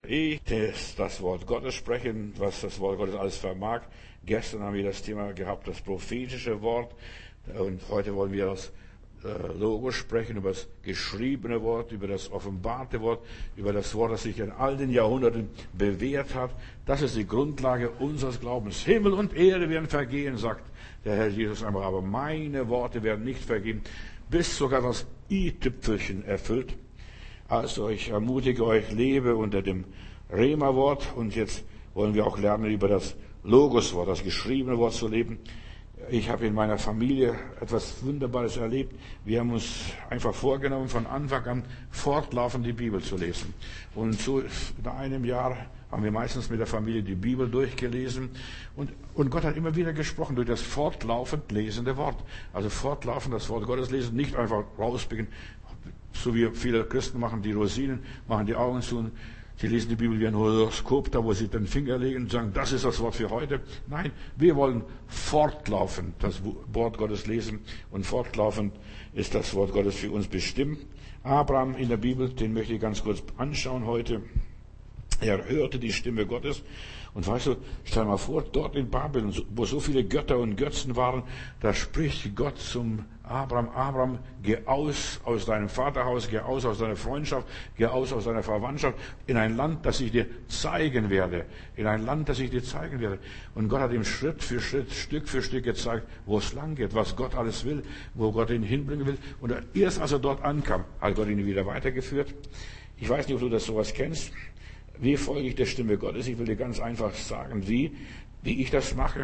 das Wort Gottes sprechen, was das Wort Gottes alles vermag. Gestern haben wir das Thema gehabt, das prophetische Wort. Und heute wollen wir das Logos sprechen, über das geschriebene Wort, über das offenbarte Wort, über das Wort, das sich in all den Jahrhunderten bewährt hat. Das ist die Grundlage unseres Glaubens. Himmel und Erde werden vergehen, sagt der Herr Jesus einmal, aber meine Worte werden nicht vergehen, bis sogar das i-Tüpfelchen erfüllt. Also ich ermutige euch, lebe unter dem Rema-Wort, und jetzt wollen wir auch lernen, über das Logos-Wort, das geschriebene Wort zu leben. Ich habe in meiner Familie etwas Wunderbares erlebt. Wir haben uns einfach vorgenommen, von Anfang an fortlaufend die Bibel zu lesen. Und so in einem Jahr haben wir meistens mit der Familie die Bibel durchgelesen. Und Gott hat immer wieder gesprochen durch das fortlaufend lesende Wort. Also fortlaufend das Wort Gottes lesen, nicht einfach rauspicken, so wie viele Christen machen, die Rosinen, machen die Augen zu und sie lesen die Bibel wie ein Horoskop, da wo sie den Finger legen und sagen, das ist das Wort für heute. Nein, wir wollen fortlaufend das Wort Gottes lesen, und fortlaufend ist das Wort Gottes für uns bestimmt. Abraham in der Bibel, den möchte ich ganz kurz anschauen heute. Er hörte die Stimme Gottes. Und weißt du, stell mal vor, dort in Babylon, wo so viele Götter und Götzen waren, da spricht Gott zum Abraham: Abraham, geh aus deinem Vaterhaus, geh aus deiner Freundschaft, geh aus deiner Verwandtschaft, in ein Land, das ich dir zeigen werde. In ein Land, das ich dir zeigen werde. Und Gott hat ihm Schritt für Schritt, Stück für Stück gezeigt, wo es lang geht, was Gott alles will, wo Gott ihn hinbringen will. Und erst als er dort ankam, hat Gott ihn wieder weitergeführt. Ich weiß nicht, ob du das sowas kennst. Wie folge ich der Stimme Gottes? Ich will dir ganz einfach sagen, wie ich das mache.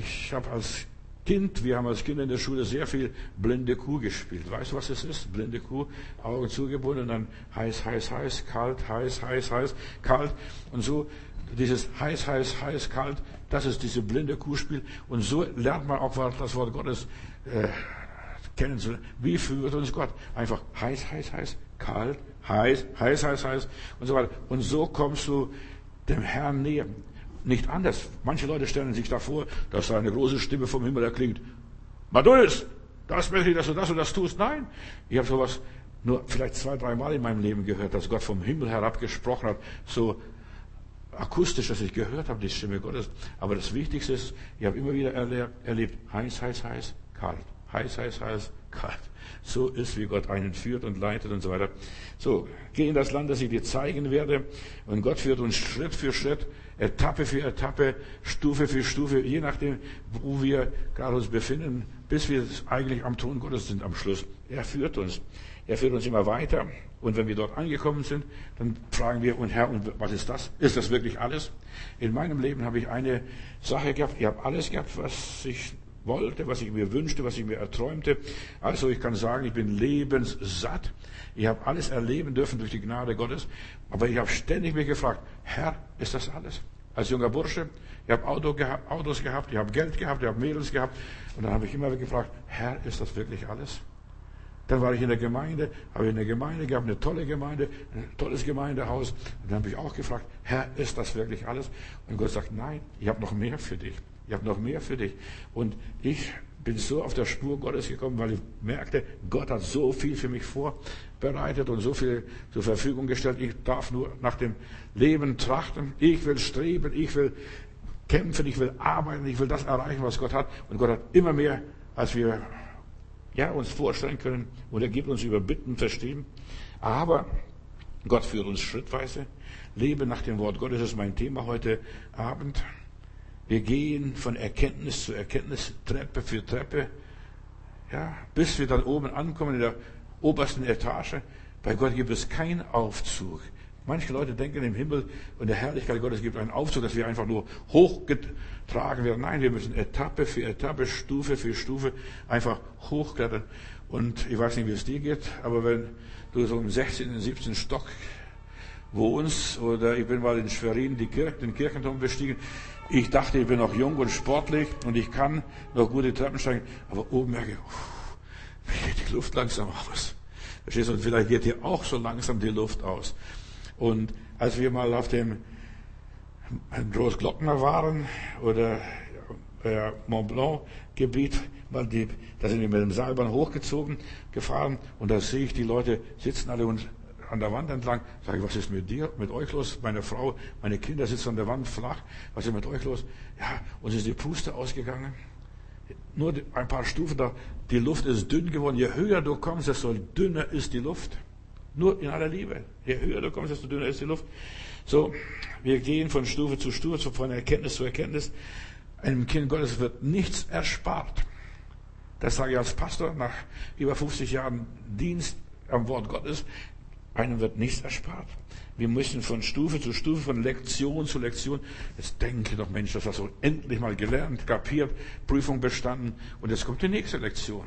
Wir haben als Kinder in der Schule sehr viel blinde Kuh gespielt. Weißt du, was das ist? Blinde Kuh, Augen zugebunden, und dann heiß, heiß, heiß, kalt, heiß, heiß, heiß, kalt. Und so dieses heiß, heiß, heiß, kalt, das ist diese blinde Kuhspiel. Und so lernt man auch das Wort Gottes kennenzulernen. Wie führt uns Gott? Einfach heiß, heiß, heiß, kalt, heiß, heiß, heiß, heiß und so weiter. Und so kommst du dem Herrn näher. Nicht anders. Manche Leute stellen sich davor, dass da eine große Stimme vom Himmel erklingt. Matthäus, das möchte ich, dass du das und das tust. Nein, ich habe sowas nur vielleicht 2-3 Mal in meinem Leben gehört, dass Gott vom Himmel herab gesprochen hat, so akustisch, dass ich gehört habe, die Stimme Gottes. Aber das Wichtigste ist, ich habe immer wieder erlebt, heiß, heiß, heiß, kalt. Heiß, heiß, heiß, kalt. So ist, wie Gott einen führt und leitet und so weiter. So, geh in das Land, das ich dir zeigen werde. Und Gott führt uns Schritt für Schritt, Etappe für Etappe, Stufe für Stufe, je nachdem, wo wir gerade uns befinden, bis wir eigentlich am Thron Gottes sind am Schluss. Er führt uns. Er führt uns immer weiter. Und wenn wir dort angekommen sind, dann fragen wir, und Herr, und was ist das? Ist das wirklich alles? In meinem Leben habe ich eine Sache gehabt. Ich habe alles gehabt, was ich wollte, was ich mir wünschte, was ich mir erträumte. Also ich kann sagen, ich bin lebenssatt. Ich habe alles erleben dürfen durch die Gnade Gottes. Aber ich habe ständig mich gefragt, Herr, ist das alles? Als junger Bursche, ich habe Autos gehabt, ich habe Geld gehabt, ich habe Mädels gehabt. Und dann habe ich immer wieder gefragt, Herr, ist das wirklich alles? Dann war ich in der Gemeinde, habe eine Gemeinde gehabt, eine tolle Gemeinde, ein tolles Gemeindehaus. Und dann habe ich auch gefragt, Herr, ist das wirklich alles? Und Gott sagt, nein, ich habe noch mehr für dich. Ich habe noch mehr für dich. Und ich bin so auf der Spur Gottes gekommen, weil ich merkte, Gott hat so viel für mich vorbereitet und so viel zur Verfügung gestellt. Ich darf nur nach dem Leben trachten. Ich will streben, ich will kämpfen, ich will arbeiten, ich will das erreichen, was Gott hat. Und Gott hat immer mehr, als wir uns vorstellen können. Und er gibt uns über Bitten verstehen. Aber Gott führt uns schrittweise. Lebe nach dem Wort Gottes ist mein Thema heute Abend. Wir gehen von Erkenntnis zu Erkenntnis, Treppe für Treppe, bis wir dann oben ankommen in der obersten Etage. Bei Gott gibt es keinen Aufzug. Manche Leute denken, im Himmel und der Herrlichkeit Gottes gibt es einen Aufzug, dass wir einfach nur hochgetragen werden. Nein, wir müssen Etappe für Etappe, Stufe für Stufe einfach hochklettern. Und ich weiß nicht, wie es dir geht, aber wenn du so im 16., 17. Stock wohnst, oder ich bin mal in Schwerin den Kirchenturm bestiegen. Ich dachte, ich bin noch jung und sportlich und ich kann noch gute Treppen steigen. Aber oben merke ich, mir geht die Luft langsam aus. Verstehst du? Und vielleicht geht hier auch so langsam die Luft aus. Und als wir mal auf dem Großglockner waren oder Mont Blanc Gebiet, da sind wir mit dem Seilbahn hochgezogen, gefahren, und da sehe ich, die Leute sitzen alle und an der Wand entlang. Sage ich, was ist mit dir, mit euch los? Meine Frau, meine Kinder sitzen an der Wand flach. Was ist mit euch los? Ja, uns ist die Puste ausgegangen. Nur ein paar Stufen da. Die Luft ist dünn geworden. Je höher du kommst, desto dünner ist die Luft. Nur in aller Liebe. Je höher du kommst, desto dünner ist die Luft. So, wir gehen von Stufe zu Stufe, von Erkenntnis zu Erkenntnis. Einem Kind Gottes wird nichts erspart. Das sage ich als Pastor nach über 50 Jahren Dienst am Wort Gottes. Einem wird nichts erspart. Wir müssen von Stufe zu Stufe, von Lektion zu Lektion. Jetzt denke doch, Mensch, das hast du endlich mal gelernt, kapiert, Prüfung bestanden. Und jetzt kommt die nächste Lektion.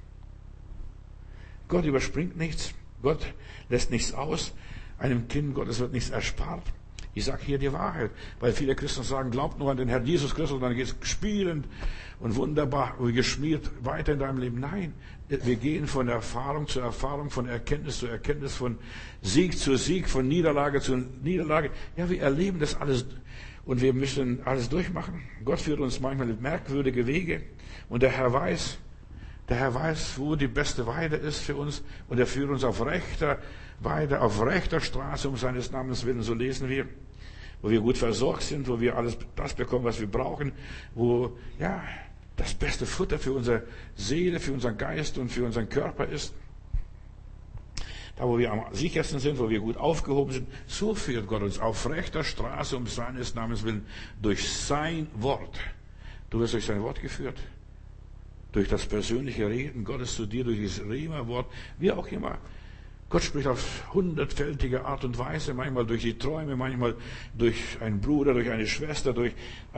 Gott überspringt nichts. Gott lässt nichts aus. Einem Kind Gottes wird nichts erspart. Ich sage hier die Wahrheit, weil viele Christen sagen, glaubt nur an den Herrn Jesus Christus, und dann geht es spielend und wunderbar und geschmiert weiter in deinem Leben. Nein, wir gehen von Erfahrung zu Erfahrung, von Erkenntnis zu Erkenntnis, von Sieg zu Sieg, von Niederlage zu Niederlage. Ja, wir erleben das alles und wir müssen alles durchmachen. Gott führt uns manchmal merkwürdige Wege und der Herr weiß, wo die beste Weide ist für uns, und er führt uns auf rechter Weide, auf rechter Straße um seines Namens willen, so lesen wir, wo wir gut versorgt sind, wo wir alles das bekommen, was wir brauchen, wo, ja, das beste Futter für unsere Seele, für unseren Geist und für unseren Körper ist. Da, wo wir am sichersten sind, wo wir gut aufgehoben sind, so führt Gott uns auf rechter Straße um seines Namens willen, durch sein Wort. Du wirst durch sein Wort geführt. Durch das persönliche Reden Gottes zu dir, durch dieses Rema-Wort, wie auch immer. Gott spricht auf hundertfältige Art und Weise, manchmal durch die Träume, manchmal durch einen Bruder, durch eine Schwester, durch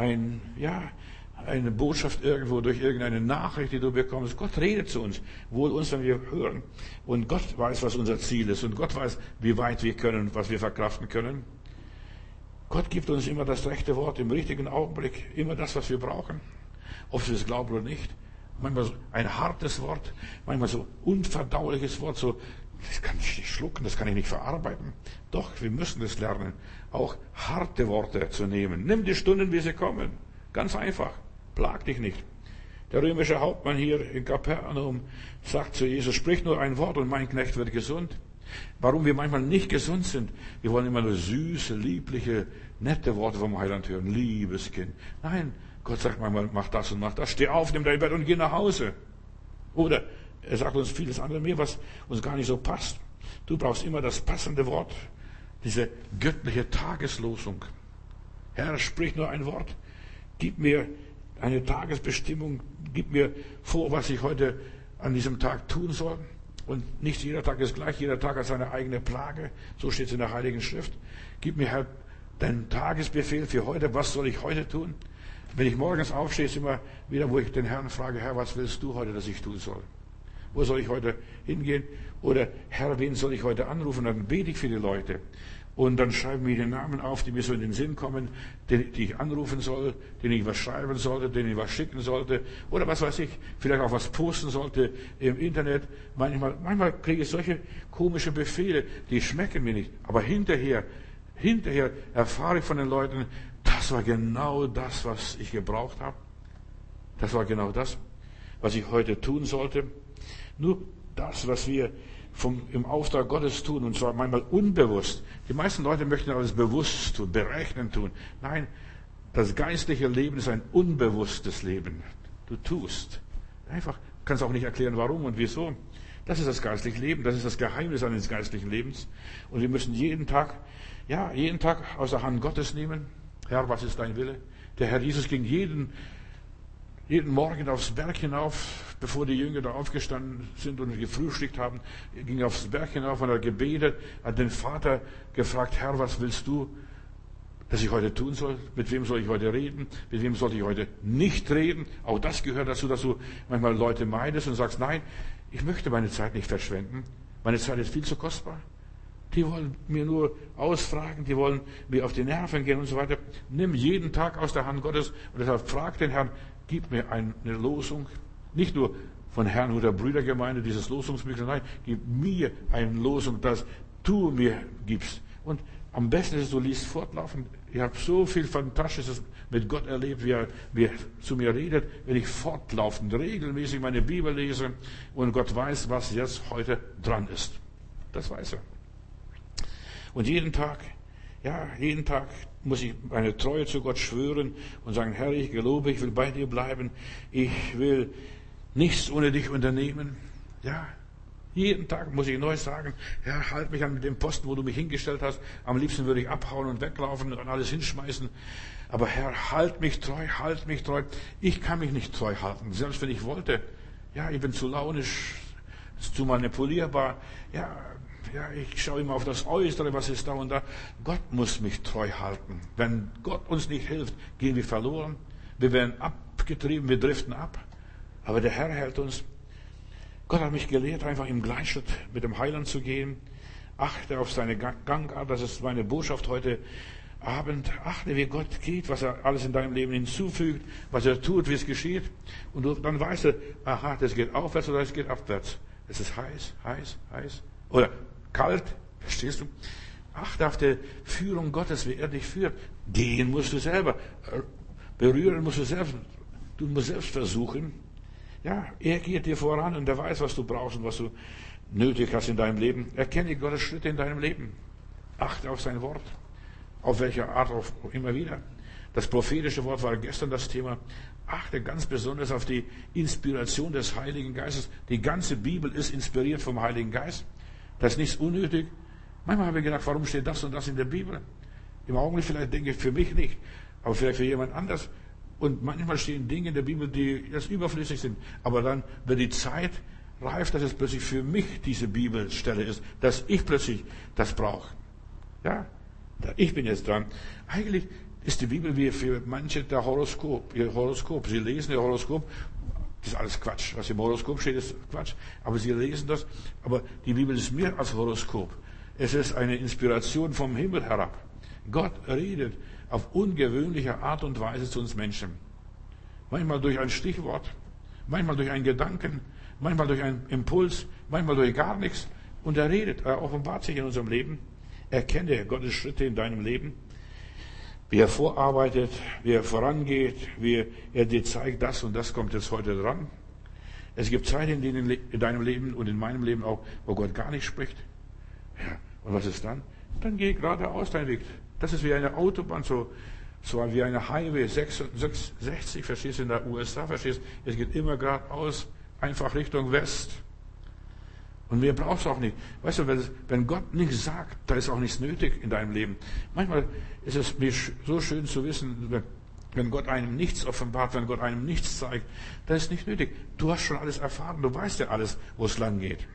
eine Botschaft irgendwo, durch irgendeine Nachricht, die du bekommst. Gott redet zu uns, wohl uns, wenn wir hören. Und Gott weiß, was unser Ziel ist. Und Gott weiß, wie weit wir können, was wir verkraften können. Gott gibt uns immer das rechte Wort im richtigen Augenblick, immer das, was wir brauchen. Ob wir es glauben oder nicht. Manchmal ein hartes Wort, manchmal so unverdauliches Wort, so, das kann ich nicht schlucken, das kann ich nicht verarbeiten. Doch, wir müssen es lernen, auch harte Worte zu nehmen. Nimm die Stunden, wie sie kommen. Ganz einfach. Plag dich nicht. Der römische Hauptmann hier in Kapernaum sagt zu Jesus, sprich nur ein Wort und mein Knecht wird gesund. Warum wir manchmal nicht gesund sind? Wir wollen immer nur süße, liebliche, nette Worte vom Heiland hören. Liebes Kind. Nein, Gott sagt manchmal, mach das und mach das. Steh auf, nimm dein Bett und geh nach Hause. Oder er sagt uns vieles andere mehr, was uns gar nicht so passt. Du brauchst immer das passende Wort. Diese göttliche Tageslosung. Herr, sprich nur ein Wort. Gib mir eine Tagesbestimmung. Gib mir vor, was ich heute an diesem Tag tun soll. Und nicht jeder Tag ist gleich. Jeder Tag hat seine eigene Plage. So steht es in der Heiligen Schrift. Gib mir, Herr, deinen Tagesbefehl für heute. Was soll ich heute tun? Wenn ich morgens aufstehe, ist immer wieder, wo ich den Herrn frage, Herr, was willst du heute, dass ich tun soll? Wo soll ich heute hingehen? Oder, Herr, wen soll ich heute anrufen? Dann bete ich für die Leute. Und dann schreiben wir die Namen auf, die mir so in den Sinn kommen, die ich anrufen soll, denen ich was schreiben sollte, denen ich was schicken sollte. Oder was weiß ich, vielleicht auch was posten sollte im Internet. Manchmal kriege ich solche komische Befehle, die schmecken mir nicht. Aber hinterher erfahre ich von den Leuten, das war genau das, was ich gebraucht habe. Das war genau das, was ich heute tun sollte. Nur das, was wir im Auftrag Gottes tun, und zwar manchmal unbewusst. Die meisten Leute möchten alles bewusst tun, berechnen tun. Nein, das geistliche Leben ist ein unbewusstes Leben. Du tust. Einfach, kannst auch nicht erklären, warum und wieso. Das ist das geistliche Leben, das ist das Geheimnis eines geistlichen Lebens. Und wir müssen jeden Tag aus der Hand Gottes nehmen. Herr, was ist dein Wille? Der Herr Jesus ging jeden Morgen aufs Berg hinauf, bevor die Jünger da aufgestanden sind und gefrühstückt haben. Er ging aufs Berg hinauf und hat gebetet, hat den Vater gefragt, Herr, was willst du, dass ich heute tun soll? Mit wem soll ich heute reden? Mit wem sollte ich heute nicht reden? Auch das gehört dazu, dass du manchmal Leute meidest und sagst, nein, ich möchte meine Zeit nicht verschwenden. Meine Zeit ist viel zu kostbar. Die wollen mir nur ausfragen, die wollen mir auf die Nerven gehen und so weiter. Nimm jeden Tag aus der Hand Gottes und deshalb frag den Herrn, gib mir eine Losung. Nicht nur von Herrnhuter Brüdergemeinde, dieses Losungsmittel, nein, gib mir eine Losung, das du mir gibst. Und am besten ist es, du liest fortlaufend. Ich habe so viel Fantastisches mit Gott erlebt, wie er zu mir redet, wenn ich fortlaufend, regelmäßig meine Bibel lese und Gott weiß, was jetzt heute dran ist. Das weiß er. Und jeden Tag muss ich meine Treue zu Gott schwören und sagen, Herr, ich gelobe, ich will bei dir bleiben. Ich will nichts ohne dich unternehmen. Ja, jeden Tag muss ich neu sagen, Herr, halt mich an dem Posten, wo du mich hingestellt hast. Am liebsten würde ich abhauen und weglaufen und alles hinschmeißen. Aber Herr, halt mich treu, halt mich treu. Ich kann mich nicht treu halten, selbst wenn ich wollte. Ja, ich bin zu launisch, zu manipulierbar. Ja, ich schaue immer auf das Äußere, was ist da und da. Gott muss mich treu halten. Wenn Gott uns nicht hilft, gehen wir verloren. Wir werden abgetrieben, wir driften ab. Aber der Herr hält uns. Gott hat mich gelehrt, einfach im Gleichschritt mit dem Heiland zu gehen. Achte auf seine Gangart. Das ist meine Botschaft heute Abend. Achte, wie Gott geht, was er alles in deinem Leben hinzufügt, was er tut, wie es geschieht. Und dann weißt du, aha, das geht aufwärts oder es geht abwärts. Es ist heiß, heiß, heiß. Oder kalt. Verstehst du? Achte auf die Führung Gottes, wie er dich führt. Gehen musst du selber. Berühren musst du selbst. Du musst selbst versuchen. Ja, er geht dir voran und er weiß, was du brauchst und was du nötig hast in deinem Leben. Erkenne Gottes Schritte in deinem Leben. Achte auf sein Wort. Auf welche Art auch immer wieder. Das prophetische Wort war gestern das Thema. Achte ganz besonders auf die Inspiration des Heiligen Geistes. Die ganze Bibel ist inspiriert vom Heiligen Geist. Das ist nichts unnötig. Manchmal habe ich gedacht, warum steht das und das in der Bibel? Im Augenblick vielleicht denke ich für mich nicht, aber vielleicht für jemand anders. Und manchmal stehen Dinge in der Bibel, die jetzt überflüssig sind. Aber dann wird die Zeit reif, dass es plötzlich für mich diese Bibelstelle ist, dass ich plötzlich das brauche. Ja, ich bin jetzt dran. Eigentlich ist die Bibel wie für manche der Horoskop, ihr Horoskop. Sie lesen ihr Horoskop, das ist alles Quatsch. Was im Horoskop steht, ist Quatsch. Aber sie lesen das. Aber die Bibel ist mehr als Horoskop. Es ist eine Inspiration vom Himmel herab. Gott redet auf ungewöhnliche Art und Weise zu uns Menschen. Manchmal durch ein Stichwort, manchmal durch einen Gedanken, manchmal durch einen Impuls, manchmal durch gar nichts. Und er redet, er offenbart sich in unserem Leben. Erkenne Gottes Schritte in deinem Leben, wie er vorarbeitet, wie er vorangeht, wie er dir zeigt, das und das kommt jetzt heute dran. Es gibt Zeiten in deinem Leben und in meinem Leben auch, wo Gott gar nicht spricht. Ja, und was ist dann? Dann geh geradeaus deinen Weg. Das ist wie eine Autobahn, so wie eine Highway 66, verstehst du, in der USA, verstehst du? Es geht immer geradeaus, einfach Richtung West. Und mehr brauchst du auch nicht. Weißt du, wenn Gott nichts sagt, da ist auch nichts nötig in deinem Leben. Manchmal ist es mir so schön zu wissen, wenn Gott einem nichts offenbart, wenn Gott einem nichts zeigt, das ist nicht nötig. Du hast schon alles erfahren, du weißt ja alles, wo es lang geht.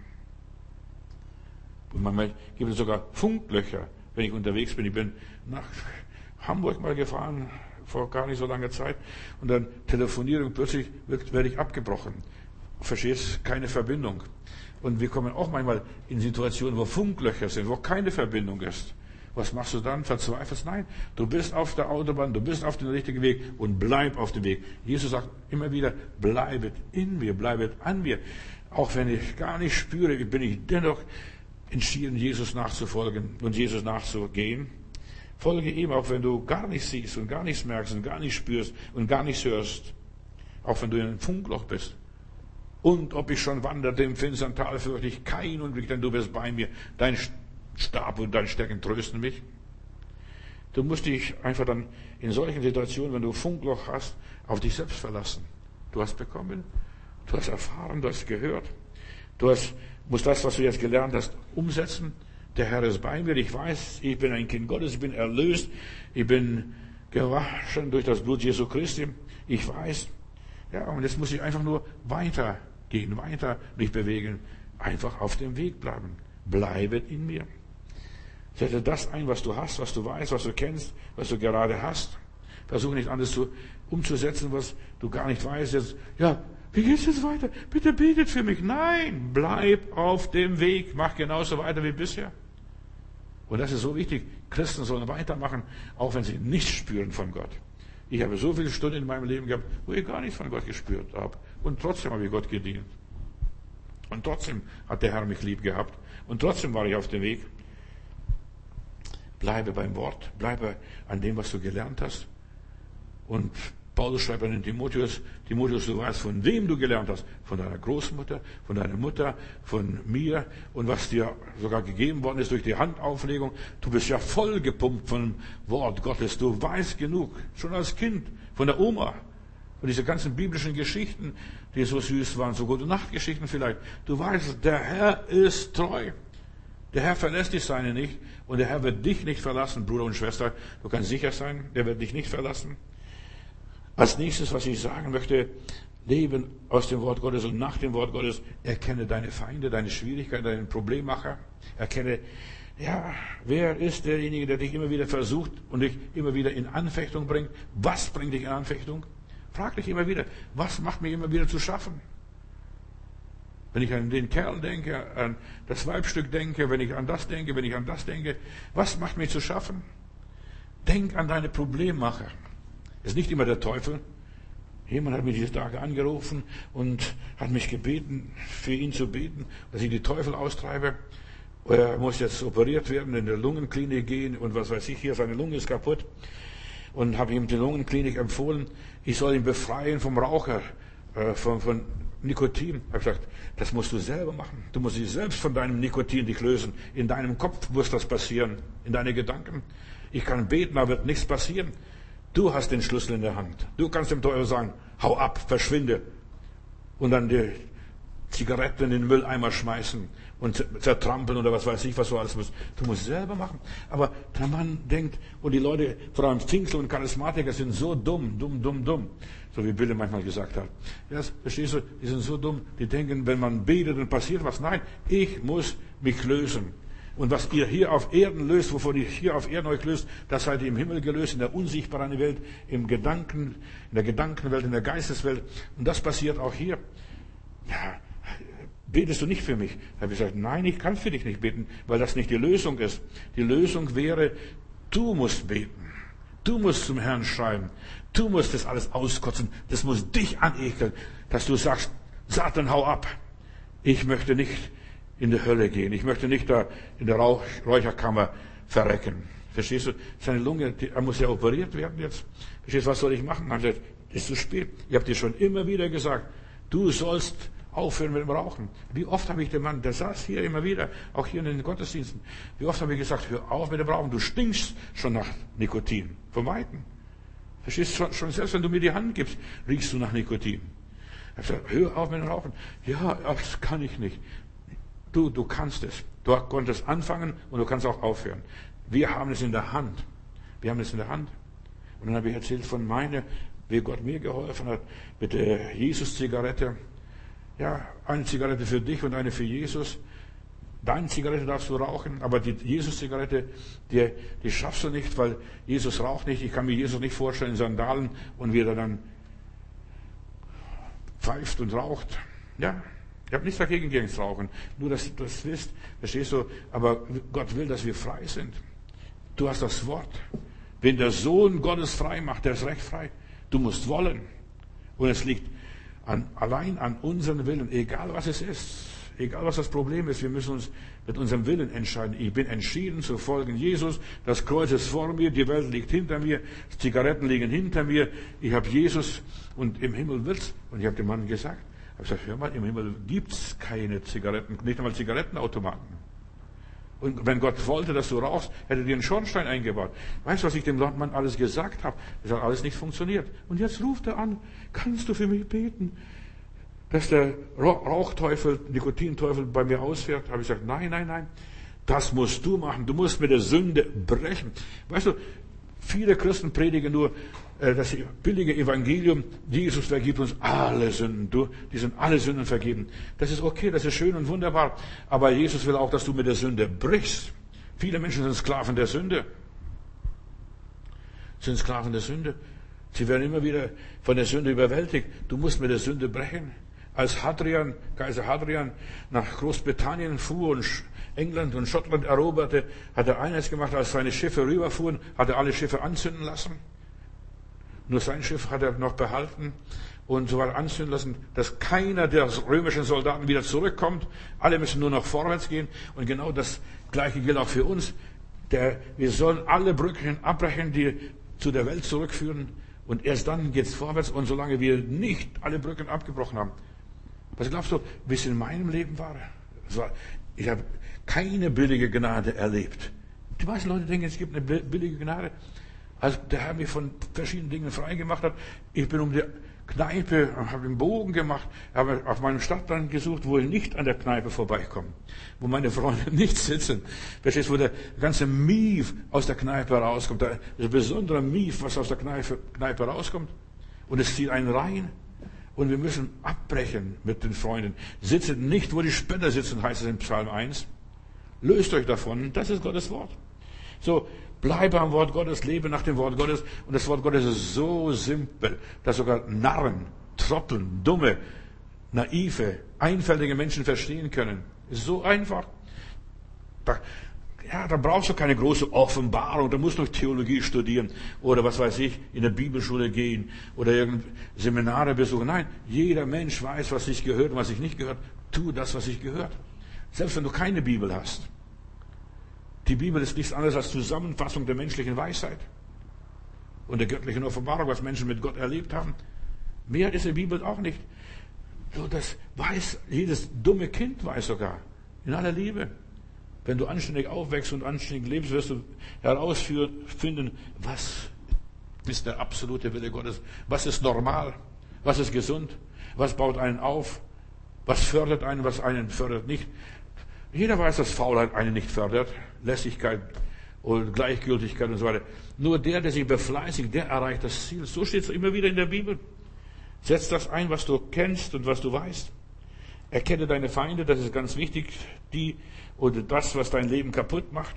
Und manchmal gibt es sogar Funklöcher, wenn ich unterwegs bin. Ich bin nach Hamburg mal gefahren, vor gar nicht so langer Zeit, und dann telefoniere und plötzlich werde ich abgebrochen. Verstehst? Keine Verbindung. Und wir kommen auch manchmal in Situationen, wo Funklöcher sind, wo keine Verbindung ist. Was machst du dann? Verzweifelst? Nein, du bist auf der Autobahn, du bist auf dem richtigen Weg und bleib auf dem Weg. Jesus sagt immer wieder, bleibet in mir, bleibet an mir. Auch wenn ich gar nicht spüre, bin ich dennoch entschieden, Jesus nachzufolgen und Jesus nachzugehen. Folge ihm, auch wenn du gar nichts siehst und gar nichts merkst und gar nichts spürst und gar nichts hörst. Auch wenn du in einem Funkloch bist. Und ob ich schon wanderte im finstern Tal, fürchte ich kein Unglück, denn du bist bei mir. Dein Stab und dein Stecken trösten mich. Du musst dich einfach dann in solchen Situationen, wenn du Funkloch hast, auf dich selbst verlassen. Du hast bekommen, du hast erfahren, du hast gehört. Musst das, was du jetzt gelernt hast, umsetzen. Der Herr ist bei mir. Ich weiß, ich bin ein Kind Gottes. Ich bin erlöst. Ich bin gewaschen durch das Blut Jesu Christi. Ich weiß. Ja, und jetzt muss ich einfach nur weitergehen, weiter mich bewegen. Einfach auf dem Weg bleiben. Bleibet in mir. Setze das ein, was du hast, was du weißt, was du kennst, was du gerade hast. Versuche nicht alles umzusetzen, was du gar nicht weißt. Jetzt, ja, wie geht's jetzt weiter? Bitte betet für mich. Nein, bleib auf dem Weg. Mach genauso weiter wie bisher. Und das ist so wichtig. Christen sollen weitermachen, auch wenn sie nichts spüren von Gott. Ich habe so viele Stunden in meinem Leben gehabt, wo ich gar nichts von Gott gespürt habe. Und trotzdem habe ich Gott gedient. Und trotzdem hat der Herr mich lieb gehabt. Und trotzdem war ich auf dem Weg. Bleibe beim Wort. Bleibe an dem, was du gelernt hast. Und Paulus schreibt an den Timotheus, Timotheus, du weißt, von wem du gelernt hast. Von deiner Großmutter, von deiner Mutter, von mir und was dir sogar gegeben worden ist durch die Handauflegung. Du bist ja voll gepumpt vom Wort Gottes. Du weißt genug, schon als Kind, von der Oma. Und diese ganzen biblischen Geschichten, die so süß waren, so gute Nachtgeschichten vielleicht. Du weißt, der Herr ist treu. Der Herr verlässt die Seine nicht und der Herr wird dich nicht verlassen, Bruder und Schwester. Du kannst sicher sein, der wird dich nicht verlassen. Als nächstes, was ich sagen möchte, leben aus dem Wort Gottes und nach dem Wort Gottes. Erkenne deine Feinde, deine Schwierigkeiten, deinen Problemmacher. Erkenne, ja, wer ist derjenige, der dich immer wieder versucht und dich immer wieder in Anfechtung bringt? Was bringt dich in Anfechtung? Frag dich immer wieder, was macht mir immer wieder zu schaffen? Wenn ich an den Kerl denke, an das Weibstück denke, wenn ich an das denke, wenn ich an das denke, was macht mir zu schaffen? Denk an deine Problemmacher. Es ist nicht immer der Teufel. Jemand hat mich diese Tage angerufen und hat mich gebeten, für ihn zu beten, dass ich die Teufel austreibe. Er muss jetzt operiert werden, in der Lungenklinik gehen und was weiß ich, hier seine Lunge ist kaputt. Und habe ihm die Lungenklinik empfohlen, ich soll ihn befreien vom Raucher, von Nikotin. Ich habe gesagt, das musst du selber machen. Du musst dich selbst von deinem Nikotin dich lösen. In deinem Kopf muss das passieren, in deine Gedanken. Ich kann beten, aber wird nichts passieren. Du hast den Schlüssel in der Hand. Du kannst dem Teufel sagen, hau ab, verschwinde. Und dann die Zigaretten in den Mülleimer schmeißen und zertrampeln oder was weiß ich, was du alles musst. Du musst selber machen. Aber der Mann denkt, und die Leute, vor allem Pfingstler und Charismatiker, sind so dumm. So wie Bill manchmal gesagt hat. Ja, verstehst du, die sind so dumm, die denken, wenn man betet, dann passiert was. Nein, ich muss mich lösen. Und was ihr hier auf Erden löst, wovon ihr hier auf Erden euch löst, das seid ihr im Himmel gelöst, in der unsichtbaren Welt, in der Gedankenwelt, in der Geisteswelt. Und das passiert auch hier. Ja, betest du nicht für mich? Da habe ich gesagt, nein, ich kann für dich nicht beten, weil das nicht die Lösung ist. Die Lösung wäre, du musst beten. Du musst zum Herrn schreiben. Du musst das alles auskotzen. Das muss dich anekeln, dass du sagst, Satan, hau ab. Ich möchte nicht in die Hölle gehen. Ich möchte nicht da in der Räucherkammer verrecken. Verstehst du? Seine Lunge, er muss ja operiert werden jetzt. Verstehst du, was soll ich machen? Dann hat er gesagt, ist zu spät. Ich habe dir schon immer wieder gesagt, du sollst aufhören mit dem Rauchen. Wie oft habe ich den Mann, der saß hier immer wieder, auch hier in den Gottesdiensten, wie oft habe ich gesagt, hör auf mit dem Rauchen, du stinkst schon nach Nikotin. Vom Weiten. Verstehst du, schon selbst wenn du mir die Hand gibst, riechst du nach Nikotin. Ich habe gesagt, hör auf mit dem Rauchen. Ja, das kann ich nicht. Du kannst es. Du konntest anfangen und du kannst auch aufhören. Wir haben es in der Hand. Wir haben es in der Hand. Und dann habe ich erzählt von wie Gott mir geholfen hat, mit der Jesus-Zigarette. Ja, eine Zigarette für dich und eine für Jesus. Deine Zigarette darfst du rauchen, aber die Jesus-Zigarette, die schaffst du nicht, weil Jesus raucht nicht. Ich kann mir Jesus nicht vorstellen in Sandalen und wie er dann pfeift und raucht. Ja, ich habe nichts dagegen gegen das Rauchen. Nur, dass du das wisst, verstehst du? Aber Gott will, dass wir frei sind. Du hast das Wort. Wenn der Sohn Gottes frei macht, der ist recht frei. Du musst wollen. Und es liegt allein an unserem Willen, egal was es ist, egal was das Problem ist, wir müssen uns mit unserem Willen entscheiden. Ich bin entschieden zu folgen Jesus. Das Kreuz ist vor mir, die Welt liegt hinter mir, Zigaretten liegen hinter mir. Ich habe Jesus und im Himmel wird's. Und ich habe dem Mann gesagt, ich habe gesagt, hör mal, im Himmel gibt's keine Zigaretten, nicht einmal Zigarettenautomaten. Und wenn Gott wollte, dass du rauchst, hätte dir einen Schornstein eingebaut. Weißt du, was ich dem Mann alles gesagt habe? Das hat alles nicht funktioniert. Und jetzt ruft er an, kannst du für mich beten, dass der Rauchteufel, Nikotinteufel bei mir ausfährt? Da habe ich gesagt, nein. Das musst du machen. Du musst mit der Sünde brechen. Weißt du, viele Christen predigen nur das billige Evangelium, Jesus vergibt uns alle Sünden. Die sind alle Sünden vergeben. Das ist okay, das ist schön und wunderbar. Aber Jesus will auch, dass du mit der Sünde brichst. Viele Menschen sind Sklaven der Sünde. Sie werden immer wieder von der Sünde überwältigt. Du musst mit der Sünde brechen. Als Kaiser Hadrian nach Großbritannien fuhr und England und Schottland eroberte, hat er eines gemacht, als seine Schiffe rüberfuhren, hat er alle Schiffe anzünden lassen. Nur sein Schiff hat er noch behalten und so weiter anzünden lassen, dass keiner der römischen Soldaten wieder zurückkommt. Alle müssen nur noch vorwärts gehen. Und genau das Gleiche gilt auch für uns. Wir sollen alle Brücken abbrechen, die zu der Welt zurückführen. Und erst dann geht's vorwärts. Und solange wir nicht alle Brücken abgebrochen haben, was glaubst du, wie es in meinem Leben war? Ich habe keine billige Gnade erlebt. Die meisten Leute denken, es gibt eine billige Gnade. Als der Herr mich von verschiedenen Dingen frei gemacht hat, ich bin um die Kneipe, habe einen Bogen gemacht, habe auf meinem Stadtplan gesucht, wo ich nicht an der Kneipe vorbeikomme, wo meine Freunde nicht sitzen. Verstehst du, wo der ganze Mief aus der Kneipe rauskommt, das besondere Mief, was aus der Kneipe rauskommt. Und es zieht einen rein. Und wir müssen abbrechen mit den Freunden. Sitzen nicht, wo die Spinner sitzen, heißt es in Psalm 1. Löst euch davon, das ist Gottes Wort. So, bleibe am Wort Gottes, lebe nach dem Wort Gottes. Und das Wort Gottes ist so simpel, dass sogar Narren, Trotteln, dumme, naive, einfältige Menschen verstehen können. Ist so einfach. Da brauchst du keine große Offenbarung, da musst du noch Theologie studieren oder was weiß ich, in der Bibelschule gehen oder irgendeine Seminare besuchen. Nein, jeder Mensch weiß, was sich gehört und was sich nicht gehört. Tu das, was sich gehört. Selbst wenn du keine Bibel hast. Die Bibel ist nichts anderes als Zusammenfassung der menschlichen Weisheit und der göttlichen Offenbarung, was Menschen mit Gott erlebt haben. Mehr ist die Bibel auch nicht. Das weiß, jedes dumme Kind weiß sogar, in aller Liebe. Wenn du anständig aufwächst und anständig lebst, wirst du herausfinden, was ist der absolute Wille Gottes, was ist normal, was ist gesund, was baut einen auf, was fördert einen, was einen fördert nicht. Jeder weiß, dass Faulheit einen nicht fördert, Lässigkeit und Gleichgültigkeit und so weiter. Nur der sich befleißigt, der erreicht das Ziel. So steht es immer wieder in der Bibel. Setz das ein, was du kennst und was du weißt. Erkenne deine Feinde, das ist ganz wichtig, die oder das, was dein Leben kaputt macht.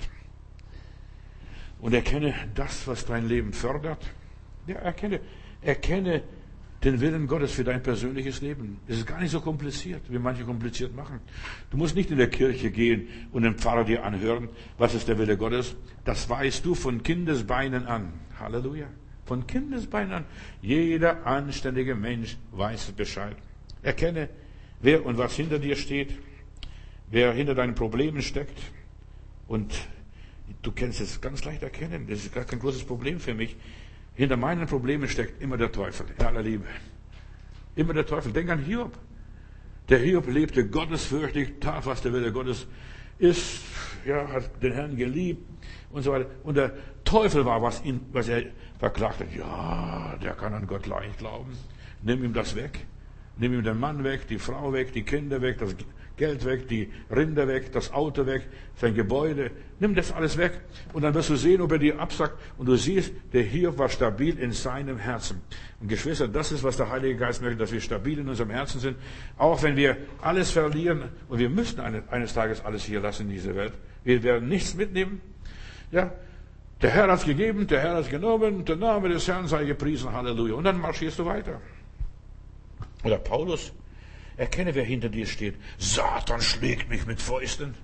Und erkenne das, was dein Leben fördert. Ja, erkenne den Willen Gottes für dein persönliches Leben. Es ist gar nicht so kompliziert, wie manche kompliziert machen. Du musst nicht in der Kirche gehen und den Pfarrer dir anhören, was ist der Wille Gottes. Das weißt du von Kindesbeinen an. Halleluja. Von Kindesbeinen an. Jeder anständige Mensch weiß Bescheid. Erkenne, wer und was hinter dir steht, wer hinter deinen Problemen steckt. Und du kannst es ganz leicht erkennen. Das ist gar kein großes Problem für mich. Hinter meinen Problemen steckt immer der Teufel, in aller Liebe. Immer der Teufel. Denk an Hiob. Der Hiob lebte gottesfürchtig, tat, was der Wille Gottes ist, ja, hat den Herrn geliebt und so weiter. Und der Teufel war, was er verklagt hat. Ja, der kann an Gott leicht glauben. Nimm ihm das weg. Nimm ihm den Mann weg, die Frau weg, die Kinder weg, das Geld weg, die Rinder weg, das Auto weg, sein Gebäude. Nimm das alles weg und dann wirst du sehen, ob er dir absagt. Und du siehst, der Hiob war stabil in seinem Herzen. Und Geschwister, das ist, was der Heilige Geist möchte, dass wir stabil in unserem Herzen sind. Auch wenn wir alles verlieren, und wir müssen eines Tages alles hier lassen in dieser Welt. Wir werden nichts mitnehmen. Ja, der Herr hat es gegeben, der Herr hat es genommen, der Name des Herrn sei gepriesen, Halleluja. Und dann marschierst du weiter. Oder Paulus, erkenne, wer hinter dir steht. Satan schlägt mich mit Fäusten.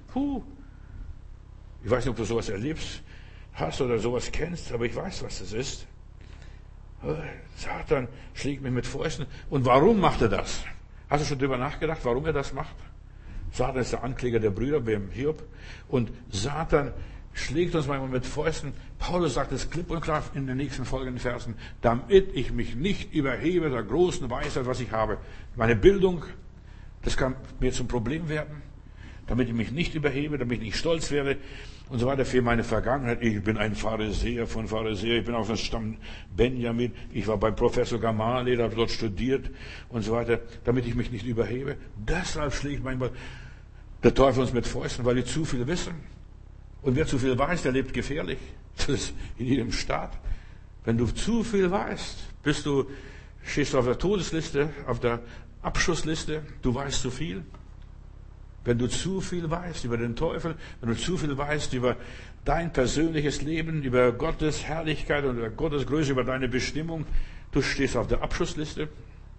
Ich weiß nicht, ob du sowas erlebst hast oder sowas kennst, aber ich weiß, was das ist. Satan schlägt mich mit Fäusten. Und warum macht er das? Hast du schon darüber nachgedacht, warum er das macht? Satan ist der Ankläger der Brüder beim Hiob. Und Satan schlägt uns manchmal mit Fäusten. Paulus sagt es klipp und klar in den nächsten folgenden Versen, damit ich mich nicht überhebe der großen Weisheit, was ich habe. Meine Bildung, das kann mir zum Problem werden, damit ich mich nicht überhebe, damit ich nicht stolz werde und so weiter für meine Vergangenheit. Ich bin ein Pharisäer von Pharisäer, ich bin aus dem Stamm Benjamin, ich war beim Professor Gamaliel, habe dort studiert und so weiter, damit ich mich nicht überhebe. Deshalb schlägt manchmal der Teufel uns mit Fäusten, weil wir zu viel wissen. Und wer zu viel weiß, der lebt gefährlich. Das ist in jedem Staat. Wenn du zu viel weißt, stehst du auf der Todesliste, auf der Abschussliste, du weißt zu viel. Wenn du zu viel weißt über den Teufel, wenn du zu viel weißt über dein persönliches Leben, über Gottes Herrlichkeit und über Gottes Größe, über deine Bestimmung, du stehst auf der Abschussliste.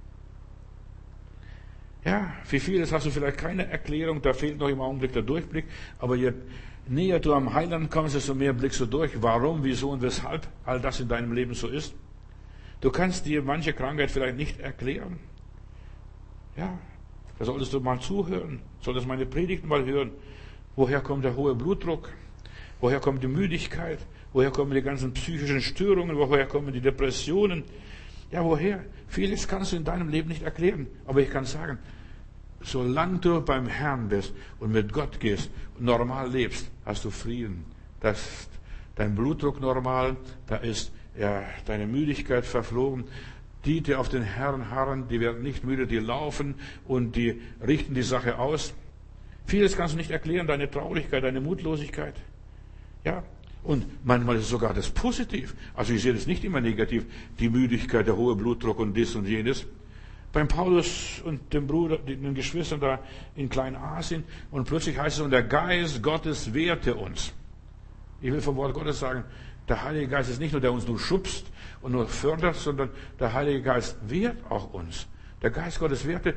Ja, für vieles hast du vielleicht keine Erklärung, da fehlt noch im Augenblick der Durchblick, aber je näher du am Heiland kommst, desto mehr blickst du durch, warum, wieso und weshalb all das in deinem Leben so ist. Du kannst dir manche Krankheit vielleicht nicht erklären. Ja, da solltest du mal zuhören, solltest meine Predigten mal hören. Woher kommt der hohe Blutdruck? Woher kommt die Müdigkeit? Woher kommen die ganzen psychischen Störungen? Woher kommen die Depressionen? Ja, woher? Vieles kannst du in deinem Leben nicht erklären. Aber ich kann sagen, solange du beim Herrn bist und mit Gott gehst und normal lebst, hast du Frieden. Da ist dein Blutdruck normal, da ist deine Müdigkeit verflogen. Die auf den Herrn harren, die werden nicht müde, die laufen und die richten die Sache aus. Vieles kannst du nicht erklären, deine Traurigkeit, deine Mutlosigkeit. Ja, und manchmal ist sogar das positiv. Also ich sehe das nicht immer negativ, die Müdigkeit, der hohe Blutdruck und dies und jenes. Beim Paulus und dem Bruder, den Geschwistern da in Kleinasien, und plötzlich heißt es, und der Geist Gottes wehrte uns. Ich will vom Wort Gottes sagen, der Heilige Geist ist nicht nur, der uns nur schubst und nur fördert, sondern der Heilige Geist wehrt auch uns. Der Geist Gottes wehrte,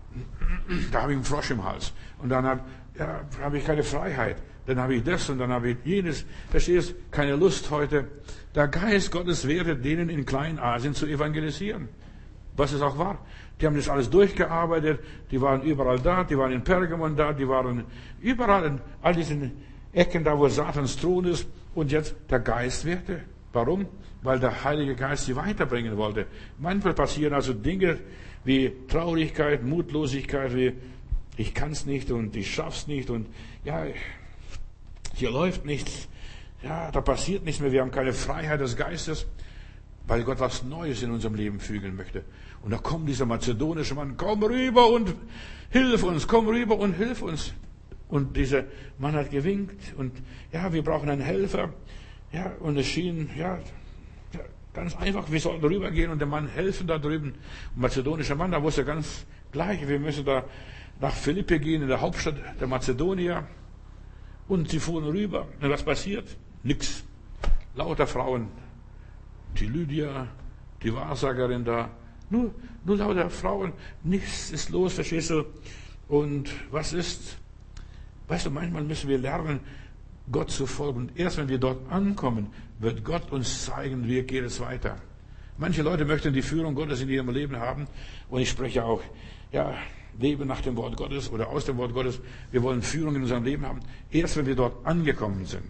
da habe ich einen Frosch im Hals. Und dann habe ich keine Freiheit. Dann habe ich das und dann habe ich jenes. Verstehst du? Keine Lust heute. Der Geist Gottes wehrte, denen in Kleinasien zu evangelisieren. Was es auch war. Die haben das alles durchgearbeitet. Die waren überall da. Die waren in Pergamon da. Die waren überall in all diesen Ecken da, wo Satans Thron ist. Und jetzt der Geist wehrte. Warum? Weil der Heilige Geist sie weiterbringen wollte. Manchmal passieren also Dinge wie Traurigkeit, Mutlosigkeit, wie ich kann es nicht und ich schaff's nicht und ja, hier läuft nichts. Ja, da passiert nichts mehr. Wir haben keine Freiheit des Geistes, weil Gott was Neues in unserem Leben fügen möchte. Und da kommt dieser mazedonische Mann, komm rüber und hilf uns, komm rüber und hilf uns. Und dieser Mann hat gewinkt und ja, wir brauchen einen Helfer. Ja, und es schien, ganz einfach, wir sollten rübergehen und dem Mann helfen da drüben. Ein mazedonischer Mann, da wusste ganz gleich, wir müssen da nach Philippi gehen, in der Hauptstadt der Mazedonier. Und sie fuhren rüber. Und was passiert? Nix. Lauter Frauen. Die Lydia, die Wahrsagerin da. Nur lauter Frauen. Nichts ist los, verstehst du? Und was ist? Weißt du, manchmal müssen wir lernen, Gott zu folgen. Und erst wenn wir dort ankommen, wird Gott uns zeigen, wie geht es weiter. Manche Leute möchten die Führung Gottes in ihrem Leben haben. Und ich spreche auch, leben nach dem Wort Gottes oder aus dem Wort Gottes. Wir wollen Führung in unserem Leben haben. Erst wenn wir dort angekommen sind,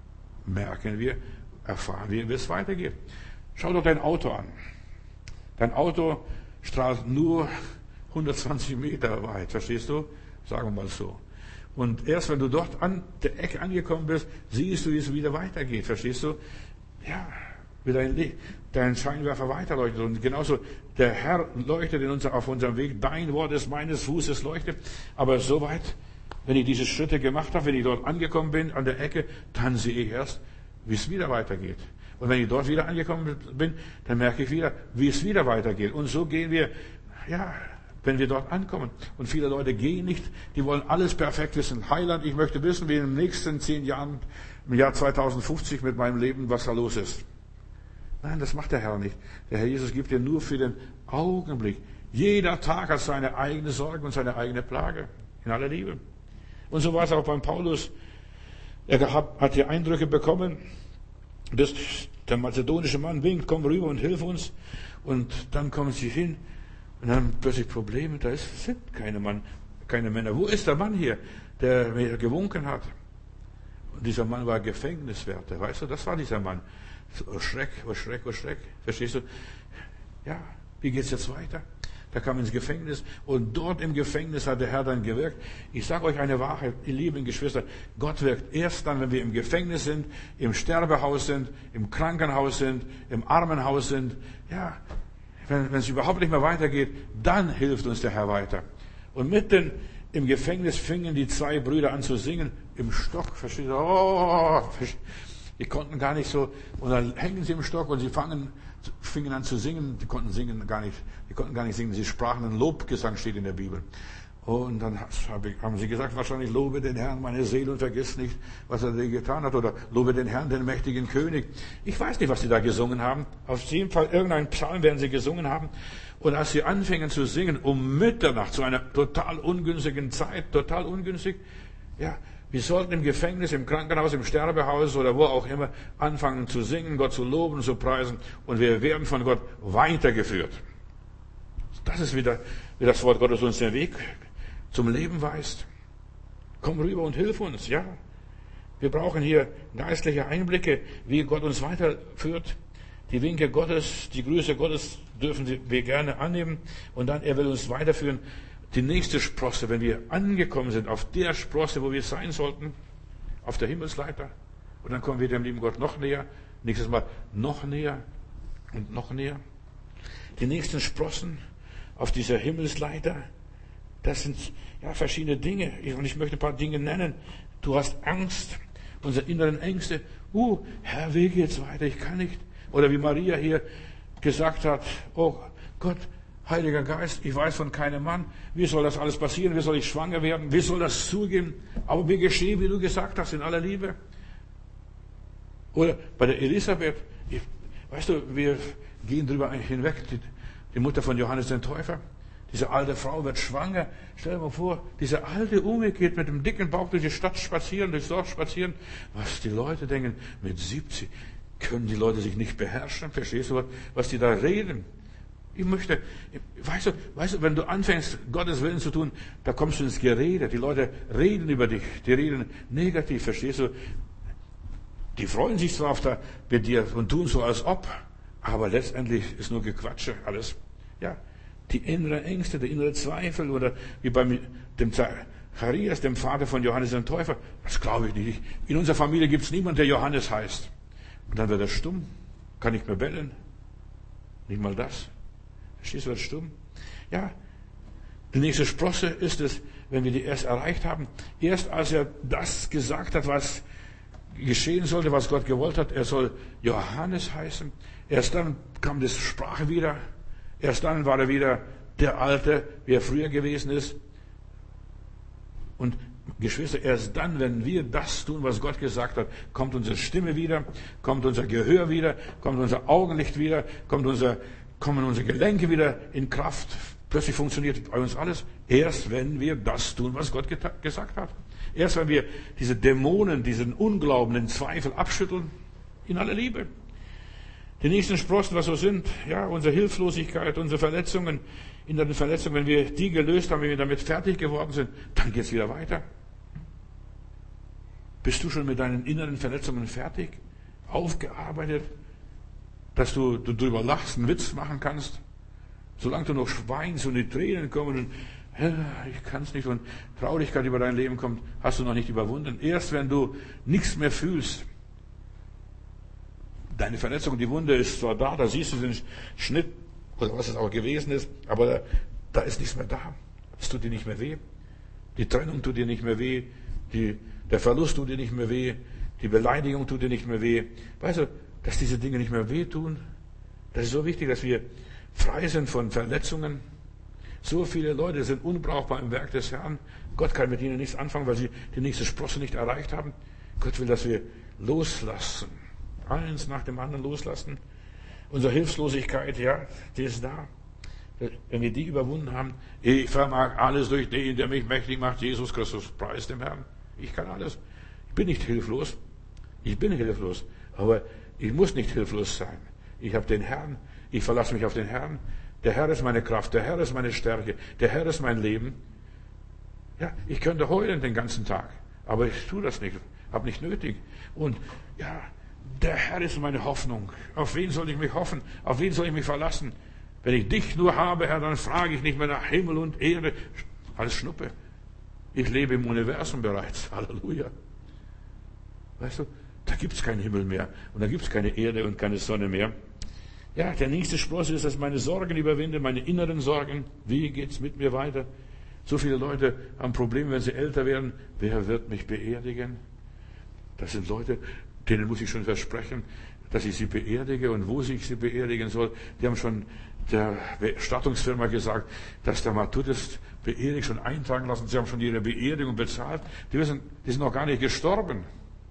erfahren wir, wie es weitergeht. Schau doch dein Auto an. Dein Auto strahlt nur 120 Meter weit, verstehst du? Sagen wir mal so. Und erst wenn du dort an der Ecke angekommen bist, siehst du, wie es wieder weitergeht, verstehst du? Ja, wie dein Scheinwerfer weiterleuchtet. Und genauso, der Herr leuchtet auf unserem Weg. Dein Wort ist meines Fußes Leuchte. Aber soweit, wenn ich diese Schritte gemacht habe, wenn ich dort angekommen bin, an der Ecke, dann sehe ich erst, wie es wieder weitergeht. Und wenn ich dort wieder angekommen bin, dann merke ich wieder, wie es wieder weitergeht. Und so gehen wir, wenn wir dort ankommen. Und viele Leute gehen nicht, die wollen alles perfekt wissen. Heiland, ich möchte wissen, wie in den nächsten 10 Jahren, im Jahr 2050 mit meinem Leben, was da los ist. Nein, das macht der Herr nicht. Der Herr Jesus gibt dir nur für den Augenblick. Jeder Tag hat seine eigene Sorge und seine eigene Plage. In aller Liebe. Und so war es auch beim Paulus. Er hat die Eindrücke bekommen, dass der mazedonische Mann winkt, komm rüber und hilf uns. Und dann kommen sie hin und dann plötzlich Probleme. Da sind keine Männer. Wo ist der Mann hier, der mir gewunken hat? Und dieser Mann war Gefängniswärter. Weißt du, das war dieser Mann. Oh Schreck, oh Schreck, oh Schreck. Verstehst du? Ja, wie geht's jetzt weiter? Da kam ins Gefängnis und dort im Gefängnis hat der Herr dann gewirkt. Ich sage euch eine Wahrheit, ihr lieben Geschwister, Gott wirkt erst dann, wenn wir im Gefängnis sind, im Sterbehaus sind, im Krankenhaus sind, im Armenhaus sind. Ja, wenn es überhaupt nicht mehr weitergeht, dann hilft uns der Herr weiter. Und mitten im Gefängnis fingen die 2 Brüder an zu singen, im Stock, versteht ihr? Die konnten gar nicht so, und dann hängen sie im Stock und sie fingen an zu singen, die konnten gar nicht singen, sie sprachen einen Lobgesang, steht in der Bibel. Und dann haben sie gesagt, wahrscheinlich, lobe den Herrn, meine Seele, und vergiss nicht, was er dir getan hat, oder lobe den Herrn, den mächtigen König. Ich weiß nicht, was sie da gesungen haben. Auf jeden Fall, irgendeinen Psalm werden sie gesungen haben. Und als sie anfingen zu singen, um Mitternacht, zu einer total ungünstigen Zeit, total ungünstig, wir sollten im Gefängnis, im Krankenhaus, im Sterbehaus oder wo auch immer anfangen zu singen, Gott zu loben, zu preisen, und wir werden von Gott weitergeführt. Das ist wieder, wie das Wort Gottes uns den Weg zum Leben weist. Komm rüber und hilf uns, ja. Wir brauchen hier geistliche Einblicke, wie Gott uns weiterführt. Die Winke Gottes, die Grüße Gottes dürfen wir gerne annehmen. Und dann, er will uns weiterführen. Die nächste Sprosse, wenn wir angekommen sind, auf der Sprosse, wo wir sein sollten, auf der Himmelsleiter. Und dann kommen wir dem lieben Gott noch näher. Nächstes Mal noch näher und noch näher. Die nächsten Sprossen auf dieser Himmelsleiter, das sind ja verschiedene Dinge. Und ich möchte ein paar Dinge nennen. Du hast Angst, unsere inneren Ängste. Herr, wie geht's weiter? Ich kann nicht. Oder wie Maria hier gesagt hat, oh Gott, Heiliger Geist, ich weiß von keinem Mann, wie soll das alles passieren, wie soll ich schwanger werden, wie soll das zugehen, aber mir geschehe, wie du gesagt hast, in aller Liebe. Oder bei der Elisabeth, weißt du, wir gehen drüber hinweg, die Mutter von Johannes den Täufer, diese alte Frau wird schwanger, stell dir mal vor, diese alte Ume geht mit dem dicken Bauch durch die Stadt spazieren, durchs Dorf spazieren, was die Leute denken, mit 70 können die Leute sich nicht beherrschen, verstehst du, was die da reden? Ich möchte, weißt du, wenn du anfängst, Gottes Willen zu tun, da kommst du ins Gerede. Die Leute reden über dich, die reden negativ, verstehst du? Die freuen sich zwar mit dir und tun so, als ob, aber letztendlich ist nur Gequatsche alles. Ja, die inneren Ängste, der innere Zweifel oder wie bei dem Zacharias, dem Vater von Johannes dem Täufer, das glaube ich nicht. In unserer Familie gibt es niemanden, der Johannes heißt. Und dann wird er stumm, kann nicht mehr bellen. Nicht mal das. Verstehst du, wird stumm? Ja, die nächste Sprosse ist es, wenn wir die erst erreicht haben. Erst als er das gesagt hat, was geschehen sollte, was Gott gewollt hat, er soll Johannes heißen. Erst dann kam die Sprache wieder. Erst dann war er wieder der Alte, wie er früher gewesen ist. Und Geschwister, erst dann, wenn wir das tun, was Gott gesagt hat, kommt unsere Stimme wieder, kommt unser Gehör wieder, kommt unser Augenlicht wieder, kommen unsere Gelenke wieder in Kraft. Plötzlich funktioniert bei uns alles. Erst wenn wir das tun, was Gott gesagt hat. Erst wenn wir diese Dämonen, diesen Unglauben, den Zweifel abschütteln, in aller Liebe. Die nächsten Sprossen, was so sind, ja, unsere Hilflosigkeit, unsere Verletzungen, inneren Verletzungen, wenn wir die gelöst haben, wenn wir damit fertig geworden sind, dann geht's wieder weiter. Bist du schon mit deinen inneren Verletzungen fertig? Aufgearbeitet? Dass du drüber lachst, einen Witz machen kannst? Solange du noch weinst und die Tränen kommen und ich kann es nicht und Traurigkeit über dein Leben kommt, hast du noch nicht überwunden. Erst wenn du nichts mehr fühlst, deine Verletzung, die Wunde ist zwar da siehst du den Schnitt oder was es auch gewesen ist, aber da ist nichts mehr da. Es tut dir nicht mehr weh. Die Trennung tut dir nicht mehr weh. Der Verlust tut dir nicht mehr weh. Die Beleidigung tut dir nicht mehr weh. Weißt du, dass diese Dinge nicht mehr wehtun? Das ist so wichtig, dass wir frei sind von Verletzungen. So viele Leute sind unbrauchbar im Werk des Herrn. Gott kann mit ihnen nichts anfangen, weil sie die nächste Sprosse nicht erreicht haben. Gott will, dass wir loslassen. Eins nach dem anderen loslassen. Unsere Hilflosigkeit, ja, die ist da. Wenn wir die überwunden haben, ich vermag alles durch den, der mich mächtig macht, Jesus Christus, preis dem Herrn. Ich kann alles. Ich bin nicht hilflos. Ich bin hilflos. Aber ich muss nicht hilflos sein. Ich habe den Herrn. Ich verlasse mich auf den Herrn. Der Herr ist meine Kraft. Der Herr ist meine Stärke. Der Herr ist mein Leben. Ja, ich könnte heulen den ganzen Tag. Aber ich tue das nicht. Habe nicht nötig. Und ja, der Herr ist meine Hoffnung. Auf wen soll ich mich hoffen? Auf wen soll ich mich verlassen? Wenn ich dich nur habe, Herr, dann frage ich nicht mehr nach Himmel und Erde. Alles Schnuppe. Ich lebe im Universum bereits. Halleluja. Weißt du, da gibt es keinen Himmel mehr. Und da gibt es keine Erde und keine Sonne mehr. Ja, der nächste Spross ist, dass meine Sorgen überwinde, meine inneren Sorgen. Wie geht's mit mir weiter? So viele Leute haben Probleme, wenn sie älter werden. Wer wird mich beerdigen? Das sind Leute, denen muss ich schon versprechen, dass ich sie beerdige und wo ich sie beerdigen soll. Die haben schon der Bestattungsfirma gesagt, dass der Matthäus beerdigt schon eintragen lassen. Sie haben schon ihre Beerdigung bezahlt. Die sind noch gar nicht gestorben.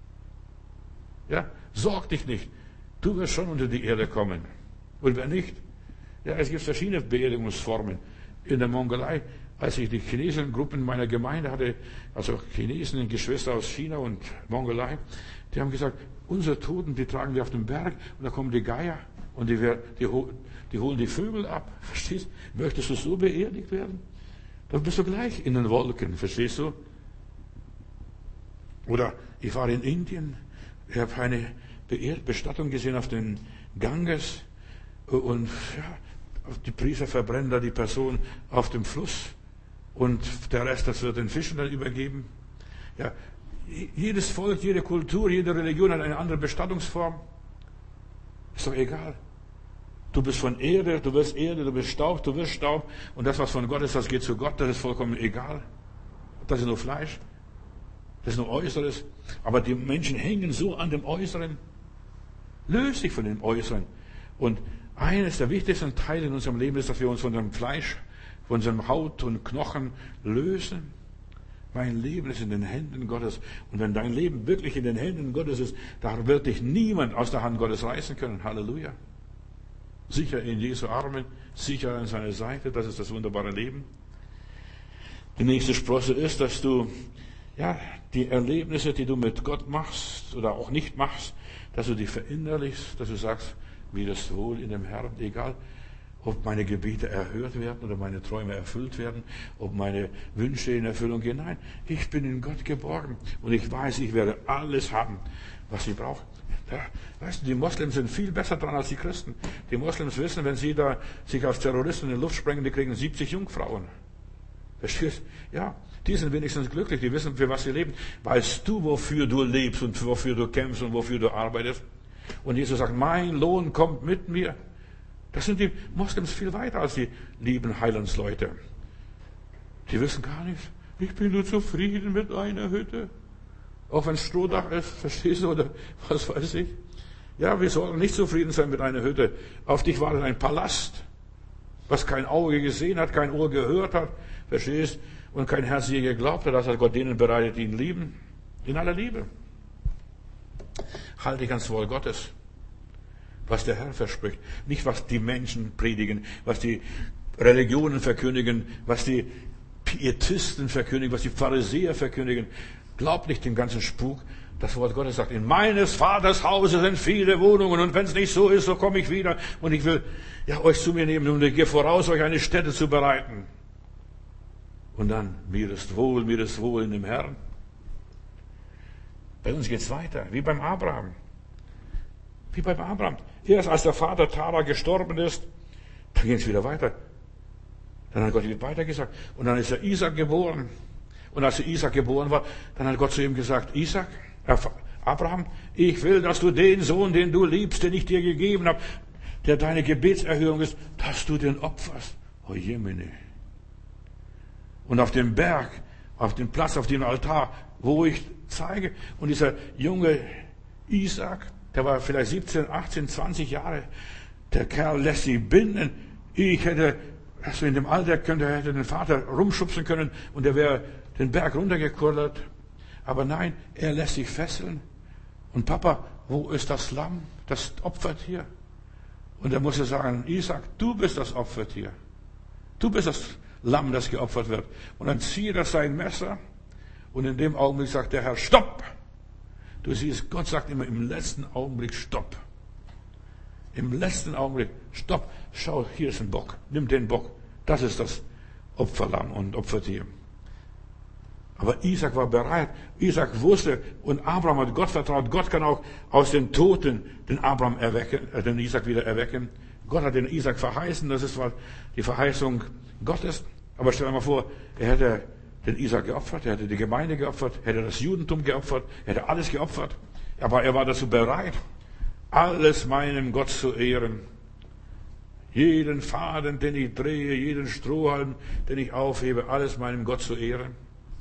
Ja, sorg dich nicht. Du wirst schon unter die Erde kommen. Und wer nicht? Ja, es gibt verschiedene Beerdigungsformen. In der Mongolei, als ich die chinesischen Gruppen meiner Gemeinde hatte, also Chinesen, Geschwister aus China und Mongolei, die haben gesagt, unsere Toten, die tragen wir auf den Berg und da kommen die Geier und die holen die Vögel ab. Verstehst du? Möchtest du so beerdigt werden? Dann bist du gleich in den Wolken, verstehst du? Oder ich war in Indien, ich habe eine Bestattung gesehen auf den Ganges und ja, die Priester verbrennen da die Person auf dem Fluss und der Rest, das wird den Fischen dann übergeben. Ja, jedes Volk, jede Kultur, jede Religion hat eine andere Bestattungsform. Ist doch egal. Du bist von Erde, du wirst Erde, du bist Staub, du wirst Staub. Und das, was von Gott ist, das geht zu Gott, das ist vollkommen egal. Das ist nur Fleisch, das ist nur Äußeres. Aber die Menschen hängen so an dem Äußeren. Löse dich von dem Äußeren. Und eines der wichtigsten Teile in unserem Leben ist, dass wir uns von dem Fleisch, von unserem Haut und Knochen lösen. Mein Leben ist in den Händen Gottes. Und wenn dein Leben wirklich in den Händen Gottes ist, da wird dich niemand aus der Hand Gottes reißen können. Halleluja. Sicher in Jesu Armen, sicher an seiner Seite. Das ist das wunderbare Leben. Die nächste Sprosse ist, dass du die Erlebnisse, die du mit Gott machst oder auch nicht machst, dass du die verinnerlichst, dass du sagst, mir ist wohl in dem Herrn, egal, ob meine Gebete erhört werden oder meine Träume erfüllt werden, ob meine Wünsche in Erfüllung gehen. Nein, ich bin in Gott geborgen und ich weiß, ich werde alles haben, was ich brauche. Ja, weißt du, die Moslems sind viel besser dran als die Christen. Die Moslems wissen, wenn sie da sich als Terroristen in die Luft sprengen, die kriegen 70 Jungfrauen. Verstehst? Ja, die sind wenigstens glücklich, die wissen, für was sie leben. Weißt du, wofür du lebst und wofür du kämpfst und wofür du arbeitest? Und Jesus sagt, mein Lohn kommt mit mir. Das sind die Moslems viel weiter als die lieben Heilandsleute. Die wissen gar nichts. Ich bin nur zufrieden mit einer Hütte. Auch wenn es Strohdach ist, verstehst du, oder was weiß ich. Ja, wir sollen nicht zufrieden sein mit einer Hütte. Auf dich wartet ein Palast, was kein Auge gesehen hat, kein Ohr gehört hat, verstehst, und kein Herz je geglaubt hat, dass Gott denen bereitet, die ihn lieben, in aller Liebe. Halte dich ans Wort Gottes, was der Herr verspricht, nicht was die Menschen predigen, was die Religionen verkündigen, was die Pietisten verkündigen, was die Pharisäer verkündigen. Glaub nicht den ganzen Spuk. Das Wort Gottes sagt, in meines Vaters Hause sind viele Wohnungen und wenn es nicht so ist, so komme ich wieder und ich will euch zu mir nehmen und ich gehe voraus, euch eine Stätte zu bereiten. Und dann, mir ist wohl in dem Herrn. Bei uns geht es weiter, wie beim Abraham. Wie beim Abraham. Erst als der Vater Tara gestorben ist, dann ging es wieder weiter. Dann hat Gott weiter gesagt. Und dann ist der Isaac geboren. Und als der Isaac geboren war, dann hat Gott zu ihm gesagt, Abraham, ich will, dass du den Sohn, den du liebst, den ich dir gegeben habe, der deine Gebetserhörung ist, dass du den opferst. Oh Jemine. Und auf dem Berg, auf dem Platz, auf dem Altar, wo ich zeige, und dieser junge Isaac, der war vielleicht 17, 18, 20 Jahre, der Kerl lässt sich binden. Ich hätte, also in dem Alter hätte den Vater rumschubsen können und er wäre den Berg runtergekullert. Aber nein, er lässt sich fesseln. Und Papa, wo ist das Lamm, das Opfertier? Und er musste sagen, Isaac, du bist das Opfertier. Du bist das Lamm, das geopfert wird. Und dann zieht er sein Messer und in dem Augenblick sagt der Herr, stopp! Du siehst, Gott sagt immer im letzten Augenblick, stopp. Im letzten Augenblick, stopp. Schau, hier ist ein Bock. Nimm den Bock. Das ist das Opferlamm und Opfertier. Aber Isaac war bereit. Isaac wusste und Abraham hat Gott vertraut. Gott kann auch aus den Toten den Abraham erwecken, den Isaac wieder erwecken. Gott hat den Isaac verheißen. Das ist die Verheißung Gottes. Aber stell dir mal vor, er hätte den Isaac geopfert, er hätte die Gemeinde geopfert, hätte das Judentum geopfert, er hätte alles geopfert. Aber er war dazu bereit, alles meinem Gott zu ehren. Jeden Faden, den ich drehe, jeden Strohhalm, den ich aufhebe, alles meinem Gott zu ehren.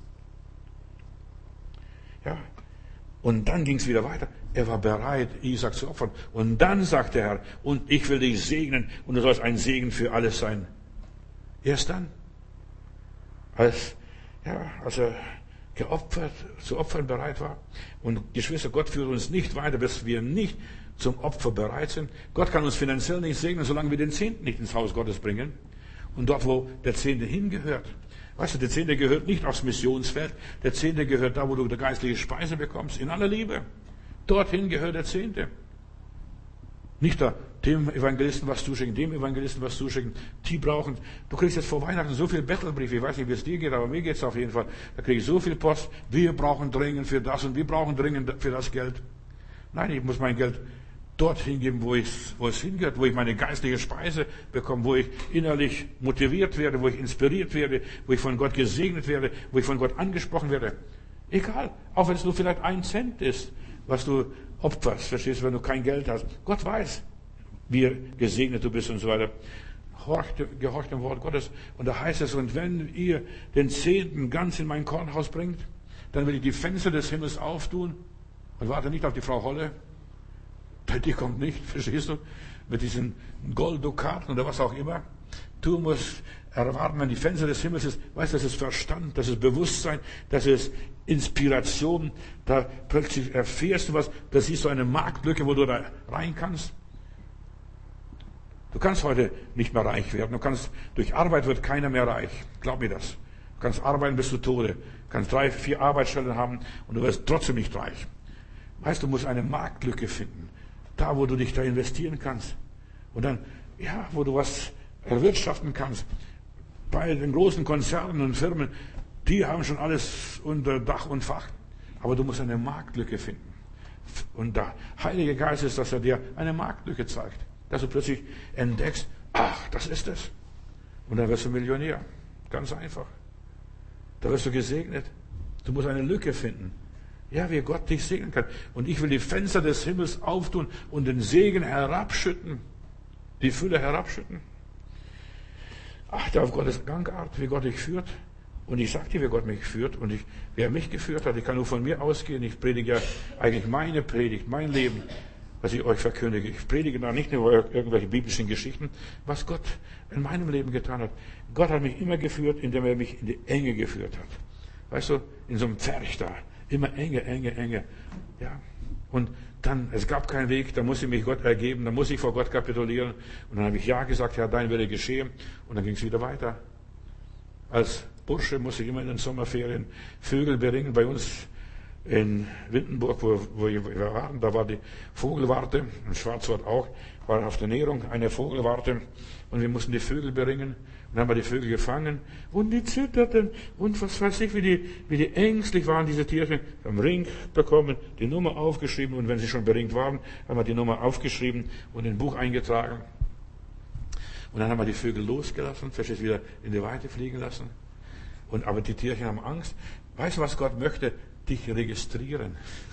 Ja. Und dann ging es wieder weiter. Er war bereit, Isaac zu opfern. Und dann sagt der Herr, und ich will dich segnen, und du sollst ein Segen für alles sein. Erst dann, als er zu Opfern bereit war. Und Geschwister, Gott führt uns nicht weiter, bis wir nicht zum Opfer bereit sind. Gott kann uns finanziell nicht segnen, solange wir den Zehnten nicht ins Haus Gottes bringen. Und dort, wo der Zehnte hingehört. Weißt du, der Zehnte gehört nicht aufs Missionsfeld. Der Zehnte gehört da, wo du geistliche Speise bekommst. In aller Liebe. Dorthin gehört der Zehnte. Nicht da dem Evangelisten was zuschicken, dem Evangelisten was zuschicken. Die brauchen, du kriegst jetzt vor Weihnachten so viel Bettelbriefe, ich weiß nicht, wie es dir geht, aber mir geht es auf jeden Fall. Da kriege ich so viel Post, wir brauchen dringend für das und wir brauchen dringend für das Geld. Nein, ich muss mein Geld dorthin geben, wo es hingehört, wo ich meine geistliche Speise bekomme, wo ich innerlich motiviert werde, wo ich inspiriert werde, wo ich von Gott gesegnet werde, wo ich von Gott angesprochen werde. Egal, auch wenn es nur vielleicht 1 Cent ist, was du opferst, verstehst du, wenn du kein Geld hast. Gott weiß, wie gesegnet du bist und so weiter. Gehorcht dem Wort Gottes. Und da heißt es, und wenn ihr den 10. ganz in mein Kornhaus bringt, dann will ich die Fenster des Himmels auftun und warte nicht auf die Frau Holle. Die kommt nicht, verstehst du, mit diesen Golddukaten oder was auch immer. Du musst erwarten, wenn die Fenster des Himmels ist, weißt du, das ist Verstand, das ist Bewusstsein, das ist Inspiration. Da plötzlich erfährst du was, da siehst du eine Marktlücke, wo du da rein kannst. Du kannst heute nicht mehr reich werden. Durch Arbeit wird keiner mehr reich. Glaub mir das. Du kannst arbeiten bis zu Tode. Du kannst 3, 4 Arbeitsstellen haben und du wirst trotzdem nicht reich. Weißt du, musst eine Marktlücke finden. Da, wo du dich da investieren kannst. Und dann, ja, wo du was erwirtschaften kannst. Bei den großen Konzernen und Firmen, die haben schon alles unter Dach und Fach. Aber du musst eine Marktlücke finden. Und der Heilige Geist ist, dass er dir eine Marktlücke zeigt. Dass du plötzlich entdeckst, ach, das ist es. Und dann wirst du Millionär. Ganz einfach. Da wirst du gesegnet. Du musst eine Lücke finden. Ja, wie Gott dich segnen kann. Und ich will die Fenster des Himmels auftun und den Segen herabschütten. Die Fülle herabschütten. Achte auf Gottes Gangart, wie Gott dich führt. Und ich sage dir, wie Gott mich führt. Und wer mich geführt hat, ich kann nur von mir ausgehen. Ich predige ja eigentlich meine Predigt, mein Leben, was ich euch verkündige. Ich predige da nicht nur irgendwelche biblischen Geschichten, was Gott in meinem Leben getan hat. Gott hat mich immer geführt, indem er mich in die Enge geführt hat. Weißt du, in so einem Pferch da. Immer enge, enge, enge. Ja. Und dann, es gab keinen Weg, da musste ich mich Gott ergeben, da musste ich vor Gott kapitulieren. Und dann habe ich ja gesagt, ja, dein Wille geschehen. Und dann ging es wieder weiter. Als Bursche musste ich immer in den Sommerferien Vögel beringen. Bei uns in Windenburg, wo wir waren, da war die Vogelwarte, im Schwarzwald auch, war auf der Näherung eine Vogelwarte. Und wir mussten die Vögel beringen. Und dann haben wir die Vögel gefangen und die zitterten und was weiß ich, wie die ängstlich waren, diese Tiere. Wir haben Ring bekommen, die Nummer aufgeschrieben und wenn sie schon beringt waren, haben wir die Nummer aufgeschrieben und in ein Buch eingetragen. Und dann haben wir die Vögel losgelassen, verstehst, wieder in die Weite fliegen lassen. Aber die Tierchen haben Angst. Weißt du, was Gott möchte? Dich registrieren.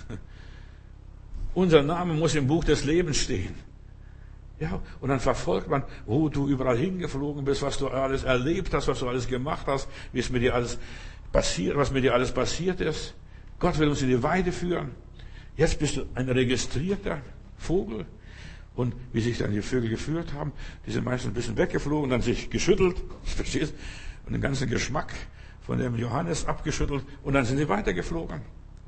Unser Name muss im Buch des Lebens stehen. Ja, und dann verfolgt man, wo du überall hingeflogen bist, was du alles erlebt hast, was du alles gemacht hast, wie es mit dir alles passiert, was mit dir alles passiert ist. Gott will uns in die Weide führen. Jetzt bist du ein registrierter Vogel. Und wie sich dann die Vögel geführt haben, die sind meistens ein bisschen weggeflogen, dann sich geschüttelt, verstehst? Und den ganzen Geschmack von dem Johannes abgeschüttelt und dann sind sie weitergeflogen.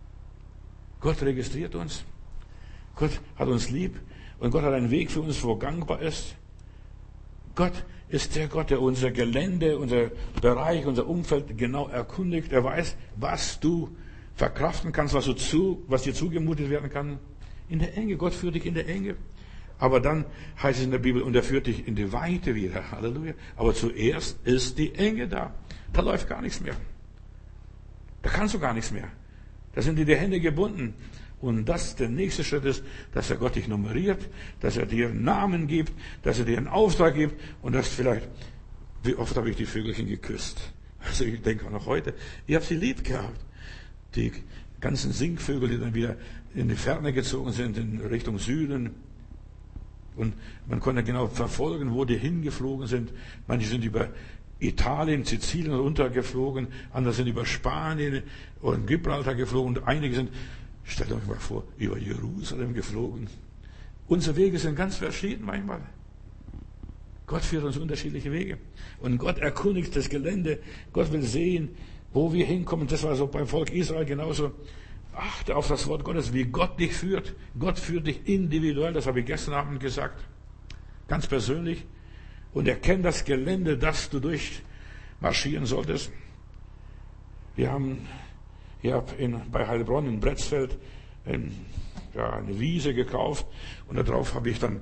Gott registriert uns. Gott hat uns lieb. Und Gott hat einen Weg für uns, wo gangbar ist. Gott ist der Gott, der unser Gelände, unser Bereich, unser Umfeld genau erkundigt. Er weiß, was du verkraften kannst, was dir zugemutet werden kann. In der Enge. Gott führt dich in der Enge. Aber dann heißt es in der Bibel, und er führt dich in die Weite wieder. Halleluja. Aber zuerst ist die Enge da. Da läuft gar nichts mehr. Da kannst du gar nichts mehr. Da sind dir die Hände gebunden. Und der nächste Schritt ist, dass er Gott dich nummeriert, dass er dir einen Namen gibt, dass er dir einen Auftrag gibt und dass vielleicht, wie oft habe ich die Vögelchen geküsst? Also ich denke auch noch heute, ich habe sie lieb gehabt. Die ganzen Singvögel, die dann wieder in die Ferne gezogen sind, in Richtung Süden. Und man konnte genau verfolgen, wo die hingeflogen sind. Manche sind über Italien, Sizilien runtergeflogen, andere sind über Spanien und Gibraltar geflogen und einige sind, stellt euch mal vor, über Jerusalem geflogen. Unsere Wege sind ganz verschieden manchmal. Gott führt uns unterschiedliche Wege. Und Gott erkundigt das Gelände. Gott will sehen, wo wir hinkommen. Das war so beim Volk Israel genauso. Achte auf das Wort Gottes, wie Gott dich führt. Gott führt dich individuell, das habe ich gestern Abend gesagt. Ganz persönlich. Und erkenn das Gelände, das du durchmarschieren solltest. Ich habe bei Heilbronn in Bretzfeld eine Wiese gekauft und darauf habe ich dann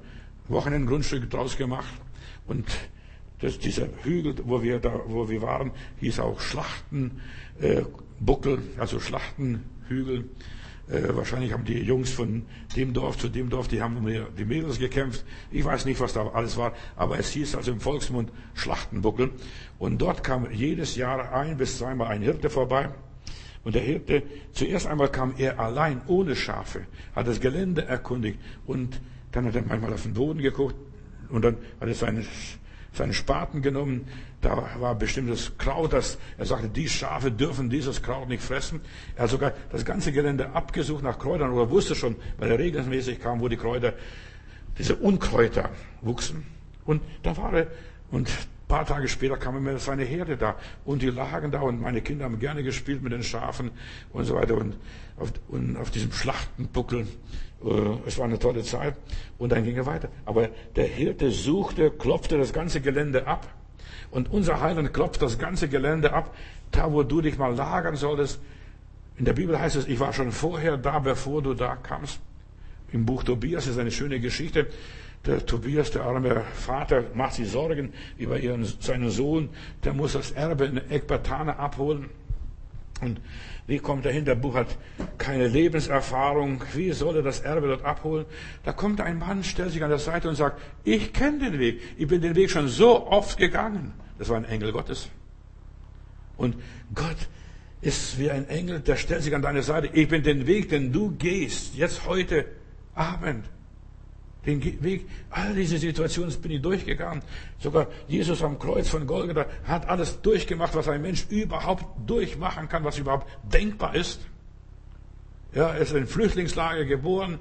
Wochenendgrundstück draus gemacht. Und dieser Hügel, wo wir waren, hieß auch Schlachtenbuckel, also Schlachtenhügel. Wahrscheinlich haben die Jungs von dem Dorf zu dem Dorf, die haben um die Mädels gekämpft. Ich weiß nicht, was da alles war, aber es hieß also im Volksmund Schlachtenbuckel. Und dort kam jedes Jahr 1 bis 2 Mal ein Hirte vorbei. Und der Hirte, zuerst einmal kam er allein, ohne Schafe, hat das Gelände erkundigt. Und dann hat er manchmal auf den Boden geguckt und dann hat er seinen Spaten genommen. Da war bestimmtes Kraut, er sagte, die Schafe dürfen dieses Kraut nicht fressen. Er hat sogar das ganze Gelände abgesucht nach Kräutern oder wusste schon, weil er regelmäßig kam, wo die Kräuter, diese Unkräuter wuchsen. Und da war er, und ein paar Tage später kam mir seine Herde da und die lagen da und meine Kinder haben gerne gespielt mit den Schafen und so weiter und auf diesem Schlachtenbuckel. Es war eine tolle Zeit und dann ging er weiter. Aber der Hirte klopfte das ganze Gelände ab und unser Heiland klopft das ganze Gelände ab, da wo du dich mal lagern solltest. In der Bibel heißt es, ich war schon vorher da, bevor du da kamst. Im Buch Tobias ist eine schöne Geschichte. Der Tobias, der arme Vater, macht sich Sorgen über seinen Sohn. Der muss das Erbe in Ekbatane abholen. Und wie kommt er hin? Der Buch hat keine Lebenserfahrung. Wie soll er das Erbe dort abholen? Da kommt ein Mann, stellt sich an der Seite und sagt, ich kenne den Weg. Ich bin den Weg schon so oft gegangen. Das war ein Engel Gottes. Und Gott ist wie ein Engel, der stellt sich an deine Seite. Ich bin den Weg, den du gehst, jetzt heute Abend. Den Weg, all diese Situationen bin ich durchgegangen. Sogar Jesus am Kreuz von Golgatha hat alles durchgemacht, was ein Mensch überhaupt durchmachen kann, was überhaupt denkbar ist. Ja, er ist in Flüchtlingslager geboren,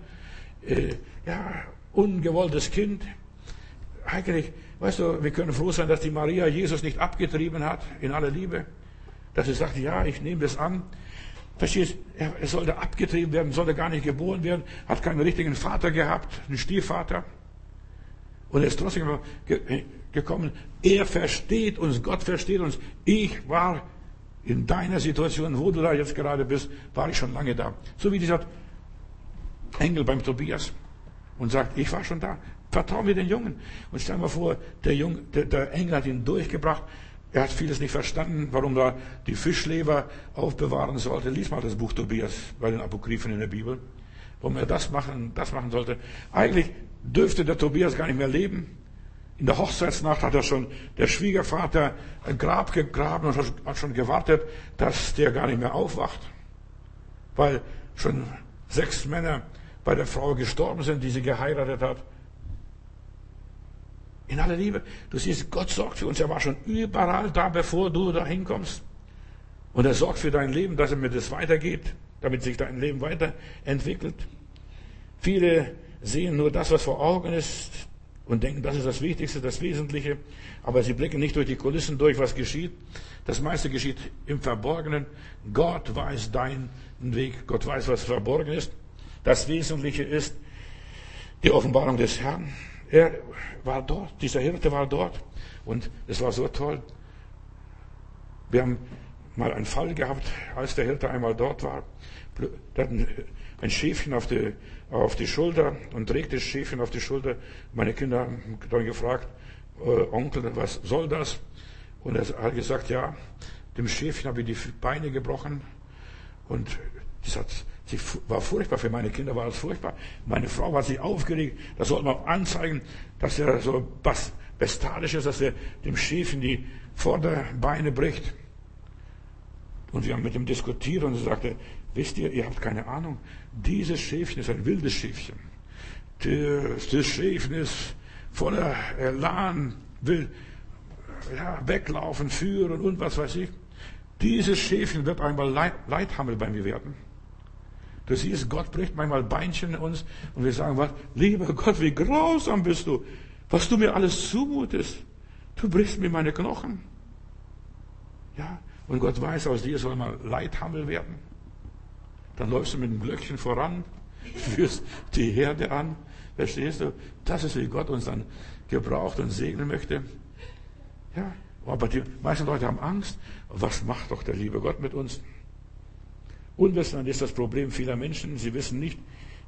ungewolltes Kind. Eigentlich, weißt du, wir können froh sein, dass die Maria Jesus nicht abgetrieben hat, in aller Liebe. Dass sie sagte, ja, ich nehme das an. Verstehst, er sollte abgetrieben werden, sollte gar nicht geboren werden, hat keinen richtigen Vater gehabt, einen Stiefvater. Und er ist trotzdem gekommen. Er versteht uns, Gott versteht uns. Ich war in deiner Situation, wo du da jetzt gerade bist, war ich schon lange da. So wie dieser Engel beim Tobias und sagt, ich war schon da. Vertrau mir den Jungen. Und stell dir mal vor, der Engel hat ihn durchgebracht. Er hat vieles nicht verstanden, warum er die Fischleber aufbewahren sollte. Lies mal das Buch Tobias bei den Apokryphen in der Bibel. Warum er das machen sollte. Eigentlich dürfte der Tobias gar nicht mehr leben. In der Hochzeitsnacht hat er schon der Schwiegervater ein Grab gegraben und hat schon gewartet, dass der gar nicht mehr aufwacht. Weil schon 6 Männer bei der Frau gestorben sind, die sie geheiratet hat. In aller Liebe. Du siehst, Gott sorgt für uns. Er war schon überall da, bevor du da hinkommst. Und er sorgt für dein Leben, dass damit es weitergeht, damit sich dein Leben weiterentwickelt. Viele sehen nur das, was vor Augen ist und denken, das ist das Wichtigste, das Wesentliche. Aber sie blicken nicht durch die Kulissen durch, was geschieht. Das meiste geschieht im Verborgenen. Gott weiß deinen Weg. Gott weiß, was verborgen ist. Das Wesentliche ist die Offenbarung des Herrn. Er war dort, dieser Hirte war dort und es war so toll. Wir haben mal einen Fall gehabt, als der Hirte einmal dort war. Der hat ein Schäfchen auf die Schulter und trägt das Schäfchen auf die Schulter. Meine Kinder haben dann gefragt, Onkel, was soll das? Und er hat gesagt, ja, dem Schäfchen habe ich die Beine gebrochen und das war furchtbar, für meine Kinder war das furchtbar. Meine Frau hat sich aufgeregt, da sollte man anzeigen, dass er so bestialisch ist, dass er dem Schäfchen die Vorderbeine bricht. Und wir haben mit ihm diskutiert und er sagte, wisst ihr habt keine Ahnung, dieses Schäfchen ist ein wildes Schäfchen. Das Schäfchen ist voller Elan, will weglaufen, führen und was weiß ich. Dieses Schäfchen wird einmal Leithammel bei mir werden. Du siehst, Gott bricht manchmal Beinchen in uns und wir sagen, was, lieber Gott, wie grausam bist du, was du mir alles zumutest. Du brichst mir meine Knochen. Ja, und Gott weiß, aus dir soll mal Leithammel werden. Dann läufst du mit dem Glöckchen voran, führst die Herde an. Verstehst du? Das ist, wie Gott uns dann gebraucht und segnen möchte. Ja, aber die meisten Leute haben Angst. Was macht doch der liebe Gott mit uns? Unwissenheit ist das Problem vieler Menschen. Sie wissen nicht,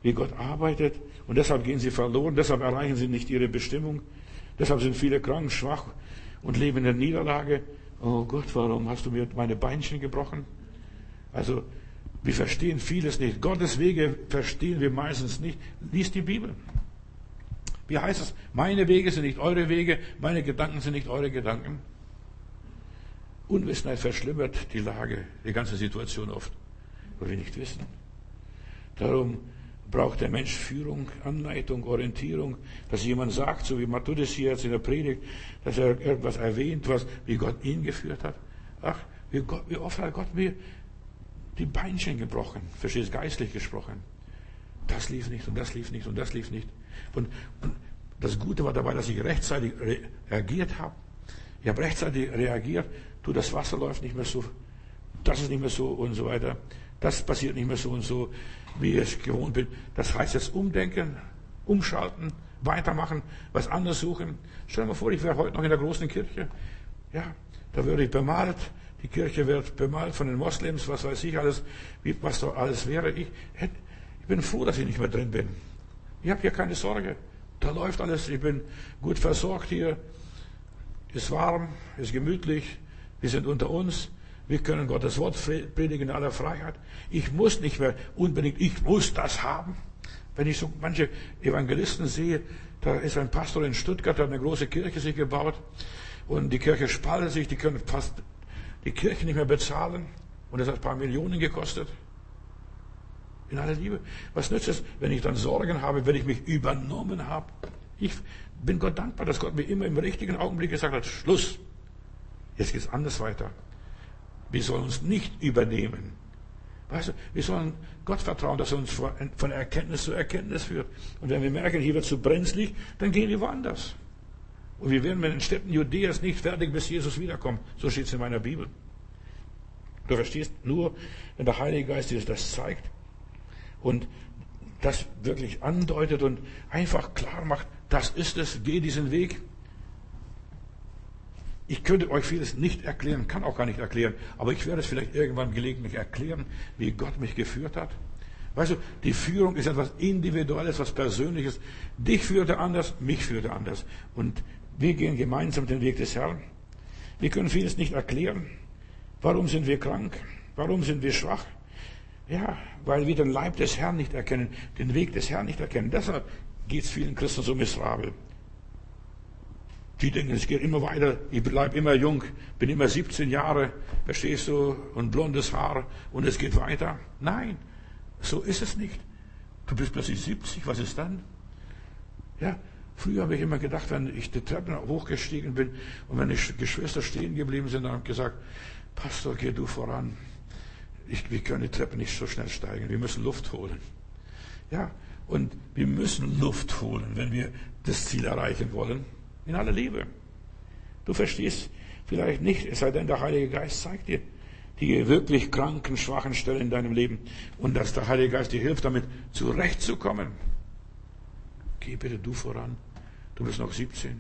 wie Gott arbeitet. Und deshalb gehen sie verloren, deshalb erreichen sie nicht ihre Bestimmung. Deshalb sind viele krank, schwach und leben in der Niederlage. Oh Gott, warum hast du mir meine Beinchen gebrochen? Also, wir verstehen vieles nicht. Gottes Wege verstehen wir meistens nicht. Lies die Bibel. Wie heißt es? Meine Wege sind nicht eure Wege, meine Gedanken sind nicht eure Gedanken. Unwissenheit verschlimmert die Lage, die ganze Situation oft, weil wir nicht wissen. Darum braucht der Mensch Führung, Anleitung, Orientierung, dass jemand sagt, so wie Matthäus hier jetzt in der Predigt, dass er irgendwas erwähnt, wie Gott ihn geführt hat. Ach, wie oft hat Gott mir die Beinchen gebrochen, verstehst, geistlich gesprochen. Das lief nicht und das lief nicht und das lief nicht. Und das Gute war dabei, dass ich rechtzeitig reagiert habe. Ich habe rechtzeitig reagiert, das Wasser läuft nicht mehr so, das ist nicht mehr so und so weiter. Das passiert nicht mehr so und so, wie ich gewohnt bin. Das heißt jetzt umdenken, umschalten, weitermachen, was anderes suchen. Stell dir mal vor, ich wäre heute noch in der großen Kirche. Ja, da würde ich bemalt. Die Kirche wird bemalt von den Moslems, was weiß ich alles, was da alles wäre. Ich bin froh, dass ich nicht mehr drin bin. Ich habe hier keine Sorge. Da läuft alles. Ich bin gut versorgt hier. Ist warm, ist gemütlich. Wir sind unter uns. Wir können Gottes Wort predigen in aller Freiheit. Ich muss nicht mehr unbedingt, ich muss das haben. Wenn ich so manche Evangelisten sehe, da ist ein Pastor in Stuttgart, der hat eine große Kirche sich gebaut und die Kirche spaltet sich, die können fast die Kirche nicht mehr bezahlen und das hat ein paar Millionen gekostet. In aller Liebe. Was nützt es, wenn ich dann Sorgen habe, wenn ich mich übernommen habe? Ich bin Gott dankbar, dass Gott mir immer im richtigen Augenblick gesagt hat, Schluss. Jetzt geht's anders weiter. Wir sollen uns nicht übernehmen. Weißt du, wir sollen Gott vertrauen, dass er uns von Erkenntnis zu Erkenntnis führt. Und wenn wir merken, hier wird zu brenzlig, dann gehen wir woanders. Und wir werden mit den Städten Judäas nicht fertig, bis Jesus wiederkommt. So steht es in meiner Bibel. Du verstehst, nur wenn der Heilige Geist dir das zeigt und das wirklich andeutet und einfach klar macht, das ist es, geh diesen Weg. Ich könnte euch vieles nicht erklären, kann auch gar nicht erklären, aber ich werde es vielleicht irgendwann gelegentlich erklären, wie Gott mich geführt hat. Weißt du, die Führung ist etwas Individuelles, etwas Persönliches. Dich führte anders, mich führte anders. Und wir gehen gemeinsam den Weg des Herrn. Wir können vieles nicht erklären. Warum sind wir krank? Warum sind wir schwach? Ja, weil wir den Leib des Herrn nicht erkennen, den Weg des Herrn nicht erkennen. Deshalb geht es vielen Christen so miserabel. Die denken, es geht immer weiter, ich bleibe immer jung, bin immer 17 Jahre, verstehst du, und blondes Haar und es geht weiter. Nein, so ist es nicht. Du bist plötzlich 70, was ist dann? Ja, früher habe ich immer gedacht, wenn ich die Treppen hochgestiegen bin und wenn die Geschwister stehen geblieben sind, dann habe ich gesagt, Pastor, geh du voran. Wir können die Treppe nicht so schnell steigen, wir müssen Luft holen. Ja, und wir müssen Luft holen, wenn wir das Ziel erreichen wollen. In aller Liebe. Du verstehst vielleicht nicht, es sei denn, der Heilige Geist zeigt dir die wirklich kranken, schwachen Stellen in deinem Leben und dass der Heilige Geist dir hilft, damit zurechtzukommen. Geh bitte du voran. Du bist noch 17.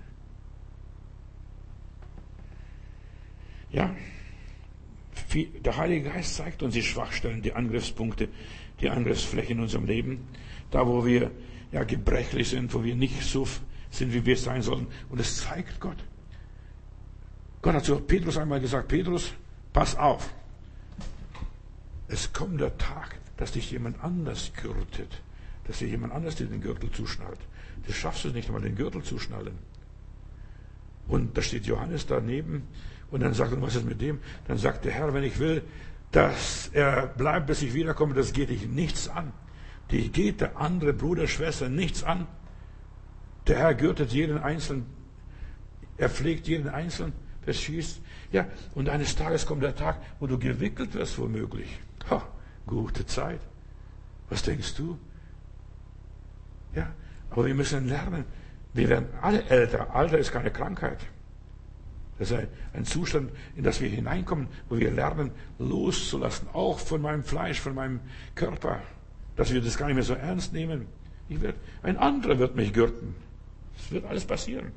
Ja, der Heilige Geist zeigt uns die Schwachstellen, die Angriffspunkte, die Angriffsflächen in unserem Leben. Da, wo wir ja gebrechlich sind, wo wir nicht so sind, wie wir sein sollen. Und es zeigt Gott. Gott hat zu Petrus einmal gesagt, Petrus, pass auf. Es kommt der Tag, dass dich jemand anders gürtet. Dass dir jemand anders dir den Gürtel zuschnallt. Das schaffst du nicht einmal, den Gürtel zuschnallen. Und da steht Johannes daneben und dann sagt er, was ist mit dem? Dann sagt der Herr, wenn ich will, dass er bleibt, bis ich wiederkomme, das geht dich nichts an. Die geht der andere Bruder, Schwester nichts an. Der Herr gürtet jeden Einzelnen, er pflegt jeden Einzelnen, verschießt. Ja, und eines Tages kommt der Tag, wo du gewickelt wirst, womöglich. Ha, gute Zeit. Was denkst du? Ja, aber wir müssen lernen. Wir werden alle älter. Alter ist keine Krankheit. Das ist ein Zustand, in das wir hineinkommen, wo wir lernen, loszulassen, auch von meinem Fleisch, von meinem Körper, dass wir das gar nicht mehr so ernst nehmen. Ein anderer wird mich gürten. Es wird alles passieren.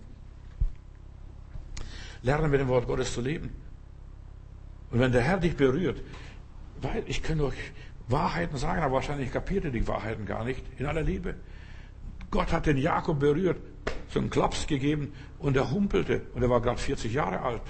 Lernen wir dem Wort Gottes zu leben. Und wenn der Herr dich berührt, weil ich kann euch Wahrheiten sagen, aber wahrscheinlich kapierte die Wahrheiten gar nicht, in aller Liebe. Gott hat den Jakob berührt, so einen Klaps gegeben und er humpelte. Und er war gerade 40 Jahre alt.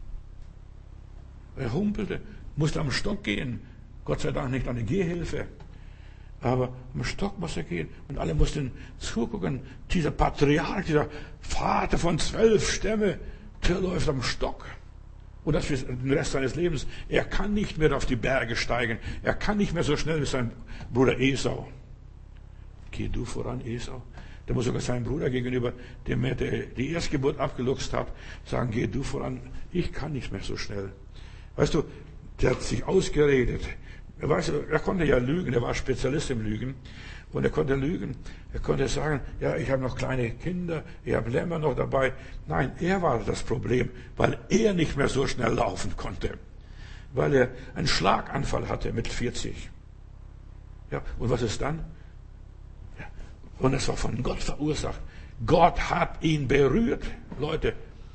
Er humpelte, musste am Stock gehen. Gott sei Dank nicht an die Gehhilfe. Aber am Stock musste er gehen. Und alle mussten zugucken. Dieser Patriarch, dieser Vater von 12 Stämmen, der läuft am Stock. Und das für den Rest seines Lebens. Er kann nicht mehr auf die Berge steigen. Er kann nicht mehr so schnell wie sein Bruder Esau. Geh du voran, Esau. Da muss sogar sein Bruder gegenüber, dem er die Erstgeburt abgeluchst hat, sagen, geh du voran. Ich kann nicht mehr so schnell. Weißt du, der hat sich ausgeredet. Er konnte ja lügen. Er war Spezialist im Lügen. Und er konnte lügen. Er konnte sagen, ja, ich habe noch kleine Kinder, ich habe Lämmer noch dabei. Nein, er war das Problem, weil er nicht mehr so schnell laufen konnte. Weil er einen Schlaganfall hatte mit 40. Ja, und was ist dann? Ja, und es war von Gott verursacht. Gott hat ihn berührt, Leute.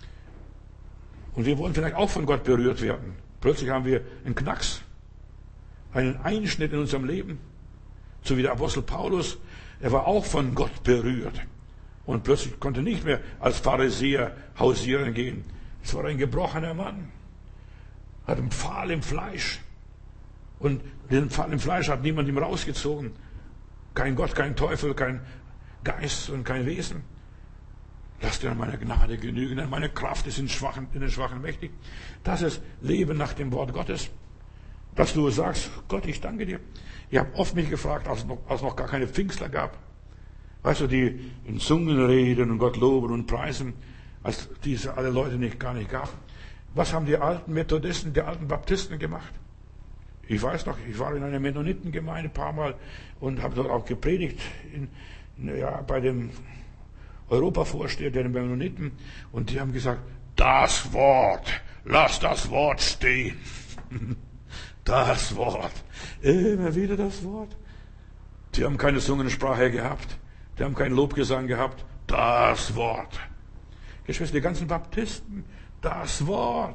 Und wir wollen vielleicht auch von Gott berührt werden. Plötzlich haben wir einen Knacks, einen Einschnitt in unserem Leben. So wie der Apostel Paulus, er war auch von Gott berührt. Und plötzlich konnte nicht mehr als Pharisäer hausieren gehen. Es war ein gebrochener Mann. Hat einen Pfahl im Fleisch. Und den Pfahl im Fleisch hat niemand ihm rausgezogen. Kein Gott, kein Teufel, kein Geist und kein Wesen. Lass dir an meiner Gnade genügen, denn meine Kraft ist in den Schwachen mächtig. Das ist Leben nach dem Wort Gottes. Dass du sagst, Gott, ich danke dir. Ich habe oft mich gefragt, als noch gar keine Pfingstler gab. Weißt du, die in Zungen reden und Gott loben und preisen, als diese alle Leute gar nicht gab. Was haben die alten Methodisten, die alten Baptisten gemacht? Ich weiß noch, ich war in einer Mennonitengemeinde ein paar Mal und habe dort auch gepredigt bei dem Europavorsteher der Mennoniten. Und die haben gesagt, das Wort, lass das Wort stehen. Das Wort. Immer wieder das Wort. Die haben keine Zungensprache gehabt. Die haben keinen Lobgesang gehabt. Das Wort. Geschwister, die ganzen Baptisten, das Wort.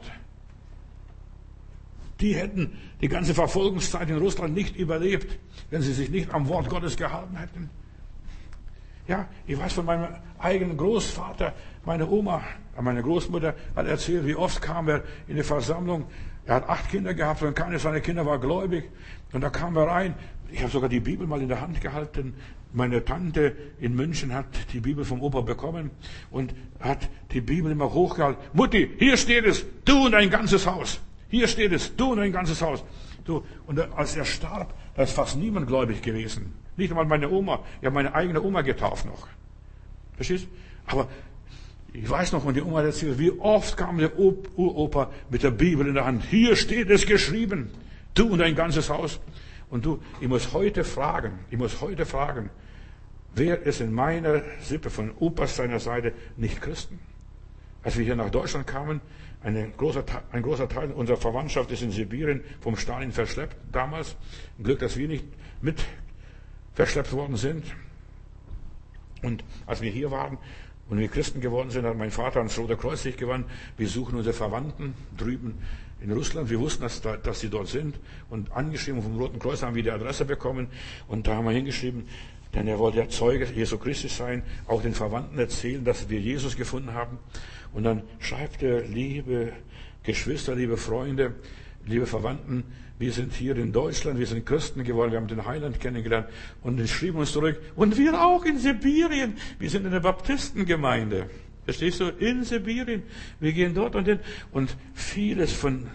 Die hätten die ganze Verfolgungszeit in Russland nicht überlebt, wenn sie sich nicht am Wort Gottes gehalten hätten. Ja, ich weiß von meinem eigenen Großvater, meine Oma, meine Großmutter hat erzählt, wie oft kam er in die Versammlung. Er hat 8 Kinder gehabt und keines seiner Kinder war gläubig. Und da kam er rein. Ich habe sogar die Bibel mal in der Hand gehalten. Meine Tante in München hat die Bibel vom Opa bekommen und hat die Bibel immer hochgehalten. Mutti, hier steht es, du und dein ganzes Haus. Hier steht es, du und dein ganzes Haus. Du. Und als er starb, da ist fast niemand gläubig gewesen. Nicht einmal meine Oma. Ich habe meine eigene Oma getauft noch. Verstehst? Aber ich weiß noch, und die Oma hat erzählt, wie oft kam der Uropa mit der Bibel in der Hand. Hier steht es geschrieben. Du und dein ganzes Haus. Und du, ich muss heute fragen, wer ist in meiner Sippe von Opas seiner Seite nicht Christen? Als wir hier nach Deutschland kamen, ein großer Teil unserer Verwandtschaft ist in Sibirien vom Stalin verschleppt damals. Ein Glück, dass wir nicht mit verschleppt worden sind. Und als wir hier waren und wir Christen geworden sind, hat mein Vater ans Rote Kreuz sich gewandt. Wir suchen unsere Verwandten drüben in Russland. Wir wussten, dass sie dort sind. Und angeschrieben vom Roten Kreuz haben wir die Adresse bekommen. Und da haben wir hingeschrieben, denn er wollte ja Zeuge Jesu Christi sein, auch den Verwandten erzählen, dass wir Jesus gefunden haben. Und dann schreibt er, liebe Geschwister, liebe Freunde, liebe Verwandten, wir sind hier in Deutschland, wir sind Christen geworden, wir haben den Heiland kennengelernt und die schrieben uns zurück, und wir auch in Sibirien, wir sind in der Baptistengemeinde. Verstehst du? In Sibirien, wir gehen dort und hin. Und vieles von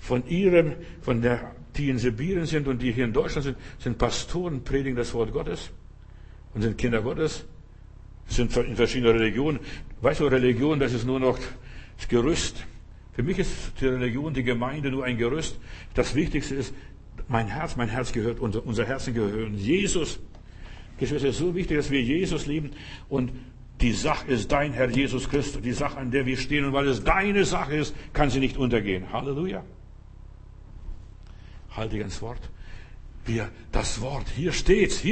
die in Sibirien sind und die hier in Deutschland sind Pastoren, predigen das Wort Gottes und sind Kinder Gottes, sind in verschiedenen Religionen. Weißt du, Religion, das ist nur noch das Gerüst. Für mich ist die Religion, die Gemeinde nur ein Gerüst. Das Wichtigste ist, mein Herz gehört, unser Herzen gehören Jesus. Geschwister, es ist so wichtig, dass wir Jesus lieben. Und die Sache ist dein Herr Jesus Christus, die Sache, an der wir stehen. Und weil es deine Sache ist, kann sie nicht untergehen. Halleluja. Halte dich ans Wort. Das Wort, hier steht's.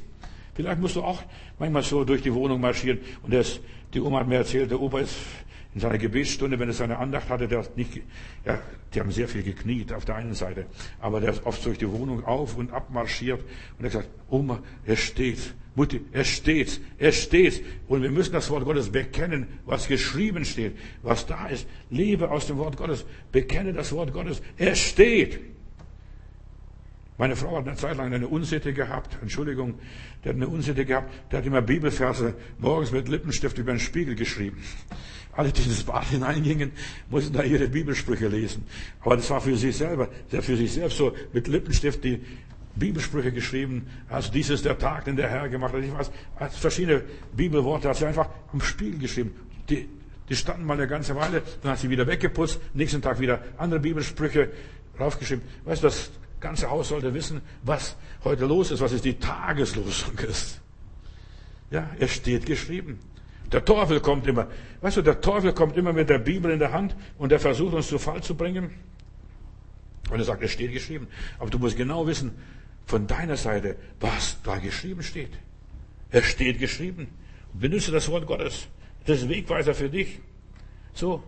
Vielleicht musst du auch manchmal so durch die Wohnung marschieren. Und die Oma hat mir erzählt, der Opa ist in seiner Gebetsstunde, wenn er seine Andacht hatte, der nicht, ja, die haben sehr viel gekniet auf der einen Seite, aber der ist oft durch die Wohnung auf und ab marschiert und er hat gesagt, Oma, er steht, Mutti, er steht. Und wir müssen das Wort Gottes bekennen, was geschrieben steht, was da ist. Lebe aus dem Wort Gottes, bekenne das Wort Gottes, er steht. Meine Frau hat eine Zeit lang eine Unsitte gehabt, Entschuldigung, der hat eine Unsitte gehabt, der hat immer Bibelverse morgens mit Lippenstift über den Spiegel geschrieben. Alle, die ins Bad hineingingen, mussten da ihre Bibelsprüche lesen. Aber das war für sie selber, der hat für sich selbst so mit Lippenstift die Bibelsprüche geschrieben. Also dies ist der Tag, den der Herr gemacht hat. Ich weiß, verschiedene Bibelworte hat sie einfach am Spiegel geschrieben. Die standen mal eine ganze Weile, dann hat sie wieder weggeputzt, nächsten Tag wieder andere Bibelsprüche draufgeschrieben. Weißt du, das ganze Haus sollte wissen, was heute los ist, was es die Tageslosung ist. Ja, es steht geschrieben. Der Teufel kommt immer. Weißt du, der Teufel kommt immer mit der Bibel in der Hand und er versucht uns zu Fall zu bringen. Und er sagt, es steht geschrieben. Aber du musst genau wissen, von deiner Seite, was da geschrieben steht. Es steht geschrieben. Benutze das Wort Gottes. Das ist Wegweiser für dich. So.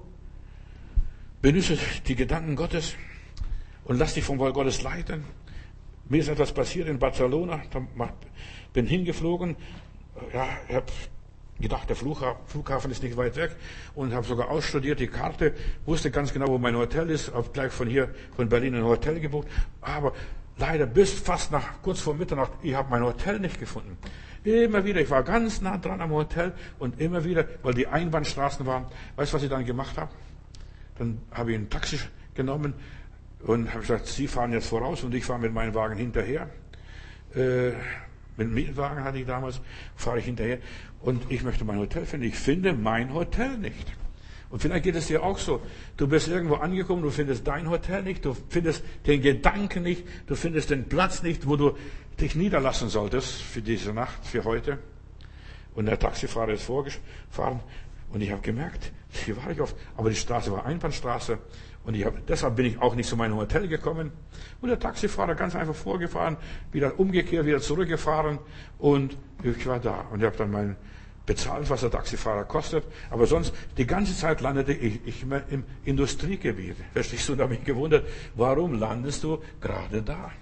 Benutze die Gedanken Gottes. Und lass dich vom Wort Gottes leiten. Mir ist etwas passiert in Barcelona. Bin hingeflogen. Ja, ich habe gedacht, der Flughafen ist nicht weit weg. Und habe sogar ausstudiert die Karte. Wusste ganz genau, wo mein Hotel ist. Habe gleich von Berlin ein Hotel gebucht. Aber leider bis fast kurz vor Mitternacht, ich habe mein Hotel nicht gefunden. Immer wieder, ich war ganz nah dran am Hotel. Und immer wieder, weil die Einbahnstraßen waren. Weißt du, was ich dann gemacht habe? Dann habe ich ein Taxi genommen. Und habe gesagt, Sie fahren jetzt voraus und ich fahre mit meinem Wagen hinterher. Mit dem Mietwagen hatte ich damals, fahre ich hinterher. Und ich möchte mein Hotel finden. Ich finde mein Hotel nicht. Und vielleicht geht es dir auch so. Du bist irgendwo angekommen, du findest dein Hotel nicht, du findest den Gedanken nicht, du findest den Platz nicht, wo du dich niederlassen solltest für diese Nacht, für heute. Und der Taxifahrer ist vorgefahren und ich habe gemerkt, hier war ich oft, aber die Straße war Einbahnstraße. Und deshalb bin ich auch nicht zu meinem Hotel gekommen. Und der Taxifahrer ganz einfach vorgefahren, wieder umgekehrt, wieder zurückgefahren. Und ich war da. Und ich habe dann bezahlt, was der Taxifahrer kostet. Aber sonst, die ganze Zeit landete ich immer im Industriegebiet. Verstehst du? Da habe ich gewundert, warum landest du gerade da?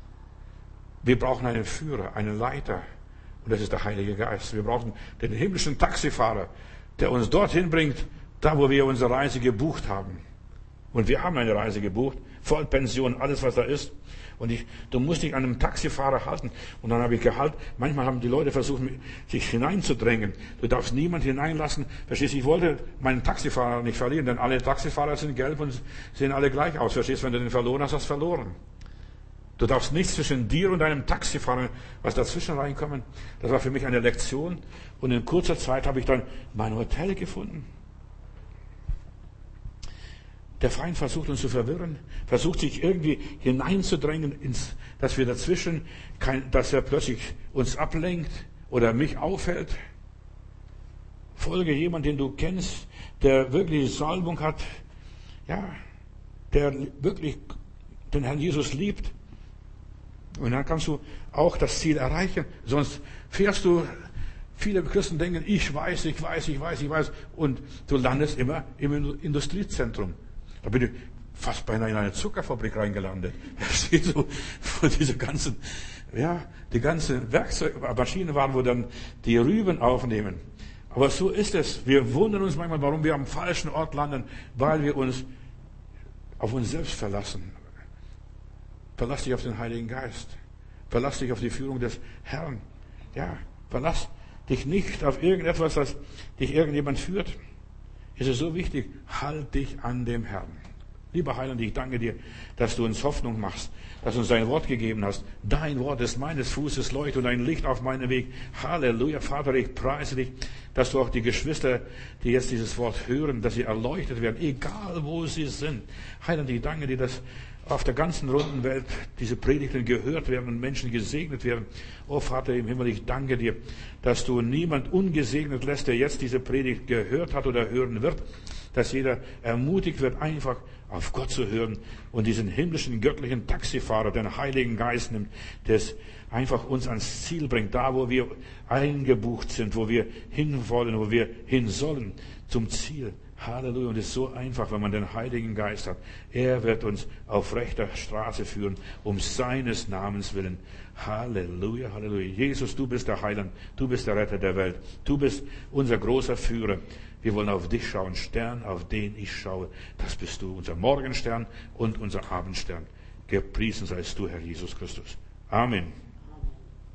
Wir brauchen einen Führer, einen Leiter. Und das ist der Heilige Geist. Wir brauchen den himmlischen Taxifahrer, der uns dorthin bringt, da wo wir unsere Reise gebucht haben. Und wir haben eine Reise gebucht, Vollpension, alles was da ist. Und du musst dich an einem Taxifahrer halten. Und dann habe ich gehalten. Manchmal haben die Leute versucht, sich hineinzudrängen. Du darfst niemand hineinlassen. Verstehst du? Ich wollte meinen Taxifahrer nicht verlieren, denn alle Taxifahrer sind gelb und sehen alle gleich aus. Verstehst du? Wenn du den verloren hast, hast du verloren. Du darfst nicht zwischen dir und deinem Taxifahrer was dazwischen reinkommen. Das war für mich eine Lektion. Und in kurzer Zeit habe ich dann mein Hotel gefunden. Der Feind versucht uns zu verwirren, versucht sich irgendwie hineinzudrängen, dass wir dazwischen, dass er plötzlich uns ablenkt oder mich aufhält. Folge jemand, den du kennst, der wirklich Salbung hat, ja, der wirklich den Herrn Jesus liebt. Und dann kannst du auch das Ziel erreichen. Sonst fährst du, viele Christen denken, ich weiß. Und du landest immer im Industriezentrum. Da bin ich fast beinahe in eine Zuckerfabrik reingelandet. Verstehst du? Wo die ganzen Maschinen waren, wo dann die Rüben aufnehmen. Aber so ist es. Wir wundern uns manchmal, warum wir am falschen Ort landen, weil wir uns auf uns selbst verlassen. Verlass dich auf den Heiligen Geist. Verlass dich auf die Führung des Herrn. Ja, verlass dich nicht auf irgendetwas, das dich irgendjemand führt. Es ist so wichtig, halt dich an dem Herrn. Lieber Heiland, ich danke dir, dass du uns Hoffnung machst, dass du uns dein Wort gegeben hast. Dein Wort ist meines Fußes Leuchte und ein Licht auf meinem Weg. Halleluja, Vater, ich preise dich, dass du auch die Geschwister, die jetzt dieses Wort hören, dass sie erleuchtet werden, egal wo sie sind. Heiland, ich danke dir, dass auf der ganzen runden Welt diese Predigten gehört werden und Menschen gesegnet werden. Oh Vater im Himmel, ich danke dir, dass du niemand ungesegnet lässt, der jetzt diese Predigt gehört hat oder hören wird, dass jeder ermutigt wird, einfach auf Gott zu hören und diesen himmlischen, göttlichen Taxifahrer, den Heiligen Geist nimmt, der es einfach uns ans Ziel bringt, da wo wir eingebucht sind, wo wir hinwollen, wo wir hin sollen, zum Ziel. Halleluja. Und es ist so einfach, wenn man den Heiligen Geist hat. Er wird uns auf rechter Straße führen, um seines Namens willen. Halleluja, Halleluja. Jesus, du bist der Heiland. Du bist der Retter der Welt. Du bist unser großer Führer. Wir wollen auf dich schauen. Stern, auf den ich schaue. Das bist du, unser Morgenstern und unser Abendstern. Gepriesen seist du, Herr Jesus Christus. Amen.